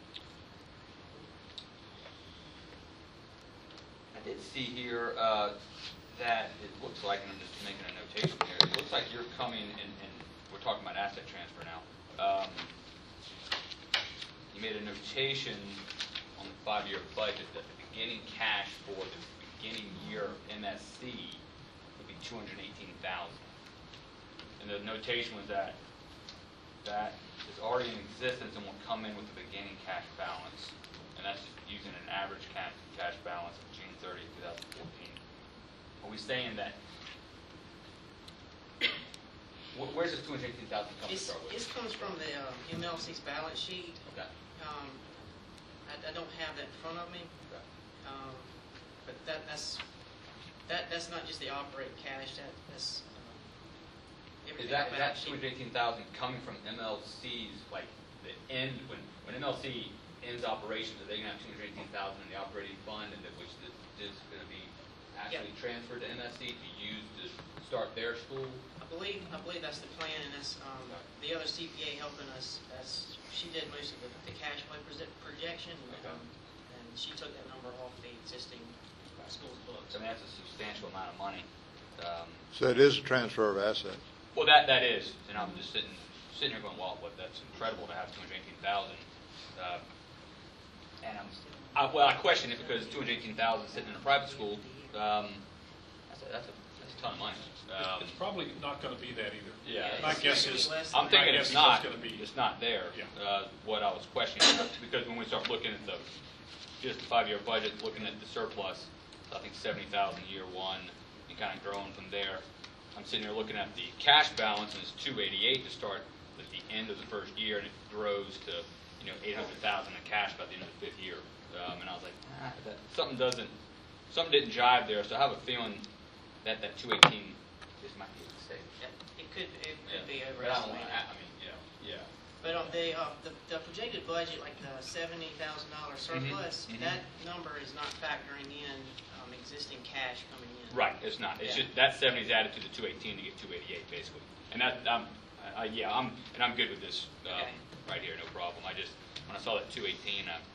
I did see here uh, that it looks like, and I'm just making a notation here, it looks like you're coming, and, and we're talking about asset transfer now. Um, you made a notation on the five-year budget that the beginning cash for the beginning year M S C would be two hundred eighteen thousand dollars. And the notation was that that is already in existence and will come in with the beginning cash balance. And that's just using an average cash, cash balance of June thirtieth, twenty fourteen. Are we saying that, wh- where's this two hundred eighteen thousand dollars coming It's, from? this comes from the um, M L C's balance sheet. Okay. Um, I, I don't have that in front of me. Okay. Um, but that, that's, that, that's not just the operating cash, that, that's, uh, Is everything that, on is that balance two sheet. hundred eighteen thousand coming from M L C's, like, the end, when, when M L C ends operations, are they gonna have two hundred eighteen thousand in the operating fund, and that which is, is gonna be actually transferred to M S C to use to start their school? I believe, I believe that's the plan, and that's, um, the other C P A helping us, that's, she did most of the, the cash flow proje- projection, Okay. um, and she took that number off the existing school's books. I mean, that's a substantial amount of money. Um, So it is a transfer of assets. Well, that, that is, and I'm just sitting, sitting here going, well, what, that's incredible to have two hundred eighteen thousand. Uh, and I'm, I, well, I question it because two hundred eighteen thousand sitting in a private school, um, that's a, that's a, that's a ton of money. Um, It's probably not going to be that either. Yeah. My guess is, I'm thinking my it's guess is not, going to be. it's not there, Yeah. uh, what I was questioning, because when we start looking at the, just the five-year budget, looking at the surplus, I think seventy thousand year one, and kind of growing from there. I'm sitting here looking at the cash balance, and it's two eighty-eight to start at the end of the first year, and it grows to, you know, eight hundred thousand in cash by the end of the fifth year. Um, and I was like, ah, that, something doesn't, something didn't jive there, so I have a feeling that that two eighteen, this might be a mistake. It could, it could be But I don't overestimated. wanna, I mean, yeah, yeah. But on the, uh, the, the projected budget, like the seventy thousand dollar surplus, mhm. that number is not factoring in, um, existing cash coming in. Right, it's not. It's Yeah. just, that seventy is added to the two eighteen to get two eighty-eight, basically. And that, um, I, I- yeah, I'm, and I'm good with this, um, Okay. right here, no problem. I just, when I saw that two eighteen, I'm,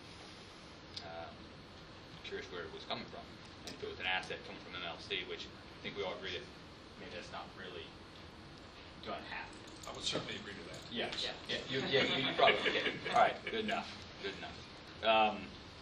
um, curious where it was coming from. And if it was an asset coming from M L C, which I think we all agree that maybe that's not really gonna happen. I would certainly agree to that. Yeah, yeah, yeah, you, yeah, you you probably, okay. All right, good enough, good enough. Um,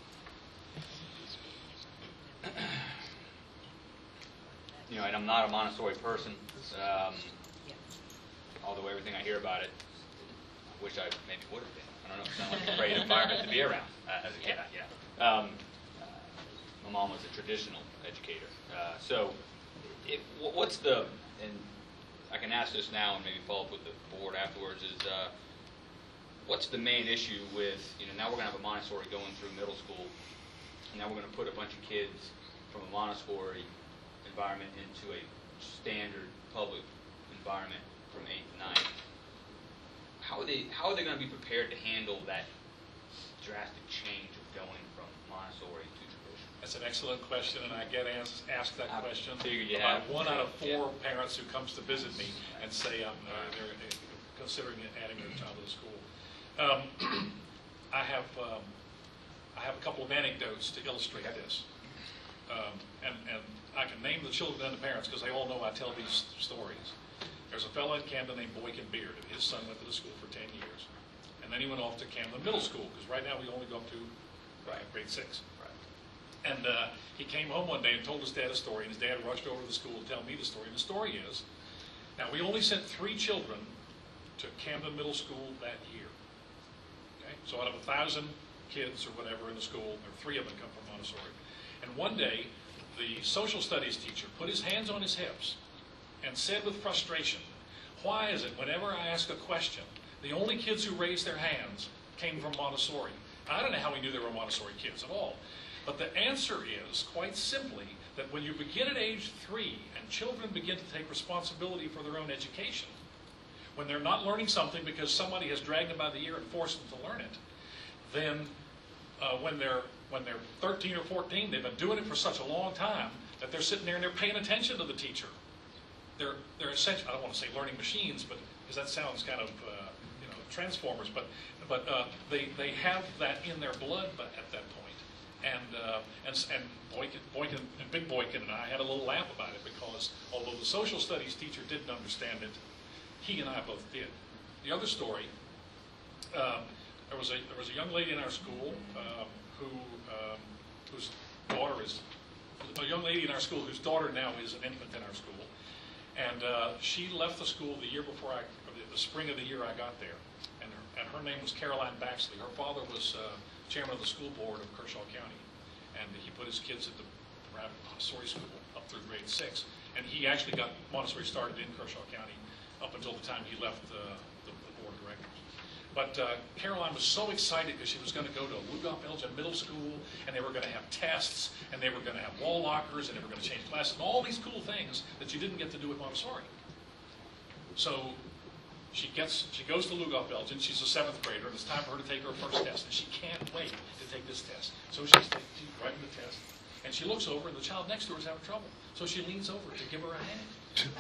You know, and I'm not a Montessori person, um, although everything I hear about it, I wish I maybe would have been. I don't know, it sounds like a great environment to be around uh, as a kid, yeah. Um, uh, my mom was a traditional educator. Uh, so, it, wh- what's the, and I can ask this now and maybe follow up with the board afterwards, is uh, what's the main issue with, you know, now we're going to have a Montessori going through middle school, and now we're going to put a bunch of kids from a Montessori environment into a standard public environment from eighth to ninth. How are they, how are they going to be prepared to handle that drastic change of going from Montessori to traditional? That's an excellent question, and I get asked, asked that I question figured you about have. one out of Yeah. four parents who comes to visit me and say um, uh, they're uh, considering adding their child to the school. Um, I have um, I have a couple of anecdotes to illustrate this, um, and and I can name the children and the parents because they all know I tell these stories. There's a fellow in Camden named Boykin Beard, and his son went to the school for ten years, and then he went off to Camden Middle School because right now we only go up to uh, grade six. And uh, he came home one day and told his dad a story, and his dad rushed over to the school to tell me the story. And the story is, now we only sent three children to Camden Middle School that year. Okay, so out of a thousand kids or whatever in the school, there three of them come from Montessori. And one day, the social studies teacher put his hands on his hips and said with frustration, why is it whenever I ask a question, the only kids who raised their hands came from Montessori? I don't know how he knew they were Montessori kids at all. But the answer is, quite simply, that when you begin at age three and children begin to take responsibility for their own education, when they're not learning something because somebody has dragged them by the ear and forced them to learn it, then uh, when they're when they're thirteen or fourteen, they've been doing it for such a long time that they're sitting there and they're paying attention to the teacher. They're they're essentially, I don't want to say learning machines, but because that sounds kind of uh, you know Transformers, but but uh, they they have that in their blood but at that point. And uh, and and Boykin, Boykin and Big Boykin and I had a little laugh about it because although the social studies teacher didn't understand it, he and I both did. The other story, um, there was a there was a young lady in our school um, who um, whose daughter is a young lady in our school whose daughter now is an infant in our school, and uh, she left the school the year before I, the spring of the year I got there, and her, and her name was Caroline Baxley. Her father was Uh, chairman of the school board of Kershaw County, and he put his kids at the Rabbit Montessori school up through grade six, and he actually got Montessori started in Kershaw County up until the time he left uh, the, the board of directors. But uh, Caroline was so excited because she was going to go to Lugop Elgin Middle School, and they were going to have tests, and they were going to have wall lockers, and they were going to change classes, and all these cool things that you didn't get to do at Montessori. So She gets, she goes to Lugop Elgin. She's a seventh grader, and it's time for her to take her first test, and she can't wait to take this test. So she's, she's writing the test, and she looks over, and the child next to her is having trouble. So she leans over to give her a hand.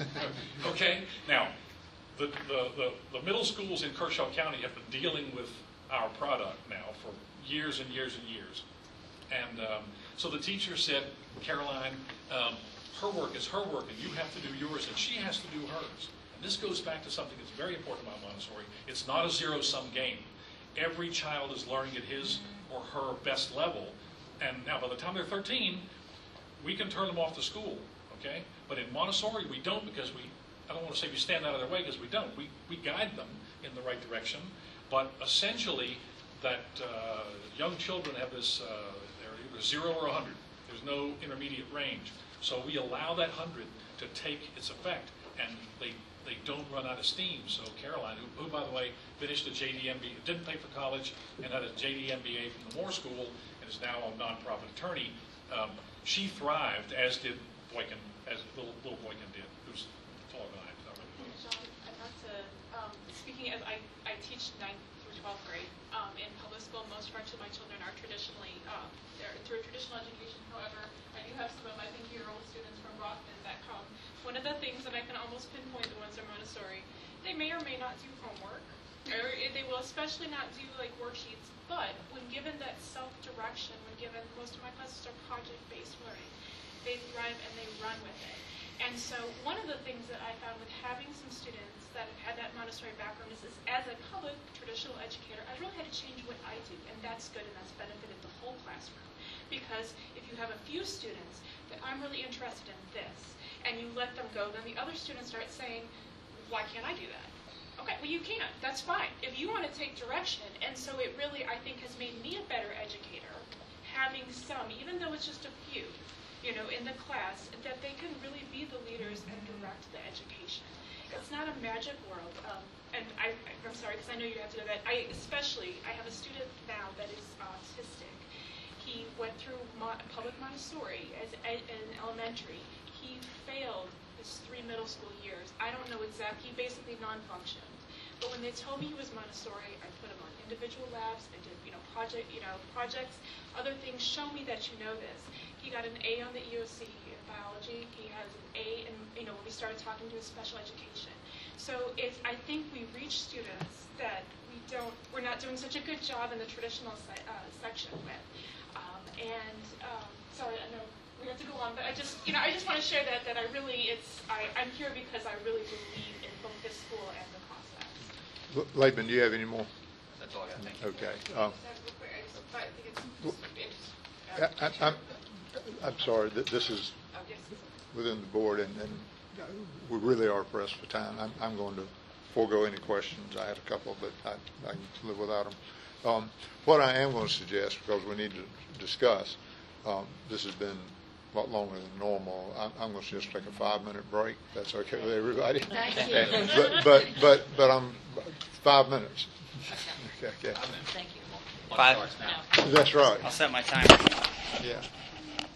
Okay? Now, the, the, the, the middle schools in Kershaw County have been dealing with our product now for years and years and years. And um, so the teacher said, Caroline, um, her work is her work, and you have to do yours, and she has to do hers. This goes back to something that's very important about Montessori. It's not a zero-sum game. Every child is learning at his or her best level. And now by the time they're thirteen, we can turn them off to school, okay? But in Montessori, we don't because we, I don't want to say we stand out of their way because we don't. We, we guide them in the right direction. But essentially, that uh, young children have this, uh, they're either zero or one hundred. There's no intermediate range. So we allow that one hundred to take its effect, and they They don't run out of steam. So Caroline, who, who by the way finished a J D M B A, didn't pay for college, and had a J D M B A from the Moore School, and is now a nonprofit attorney. Um, she thrived, as did Boykin, as little, little Boykin did, who's taller than I am. Not really. John, I'd like to, um, speaking as I, I teach ninth through twelfth grade um, in public school. Most of our, my children are traditionally, uh, they're through traditional education. However, I do have some of my think-year-old students from Rockman that come. One of the things that I can almost pinpoint the ones in Montessori, they may or may not do homework, or they will especially not do like worksheets, but when given that self-direction, when given, most of my classes are project-based learning, they thrive and they run with it. And so one of the things that I found with having some students that have had that Montessori background is, is as a public traditional educator, I really had to change what I do, and that's good, and that's benefited the whole classroom. Because if you have a few students that I'm really interested in this, and you let them go, then the other students start saying, why can't I do that? Okay, well you can, that's fine. If you want to take direction, and so it really, I think, has made me a better educator, having some, even though it's just a few, you know, in the class, that they can really be the leaders and direct the education. It's not a magic world, um, and I, I'm sorry, because I know you have to know that. I especially, I have a student now that is autistic. He went through Mo- public Montessori as a, in elementary. He failed his three middle school years. I don't know exactly. He basically non-functioned. But when they told me he was Montessori, I put him on individual labs. I did, you know, project, you know, projects, other things. Show me that you know this. He got an A on the E O C in biology. He has an A in, you know, when we started talking to his special education. So it's, I think we reach students that we don't, we're not doing such a good job in the traditional se- uh, section with. Um, and um, sorry, I know we have to go on, but I just, you know, I just want to share that that I really, it's, I, I'm here because I really believe in both this school and the concepts. Laban, do you have any more? That's all I got. Thank you. Okay. Um, I think it's, I, I, I'm, I'm sorry that this is within the board, and, and we really are pressed for time. I'm, I'm going to forego any questions. I had a couple, but I, I can live without them. Um, what I am going to suggest, because we need to discuss, um, this has been a lot longer than normal. I'm, I'm going to just take a five-minute break. That's okay with everybody? Thank you. Okay. But, but, but, but I'm, five minutes. Okay, okay. Thank you. Five. That's right. I'll set my timer. Yeah.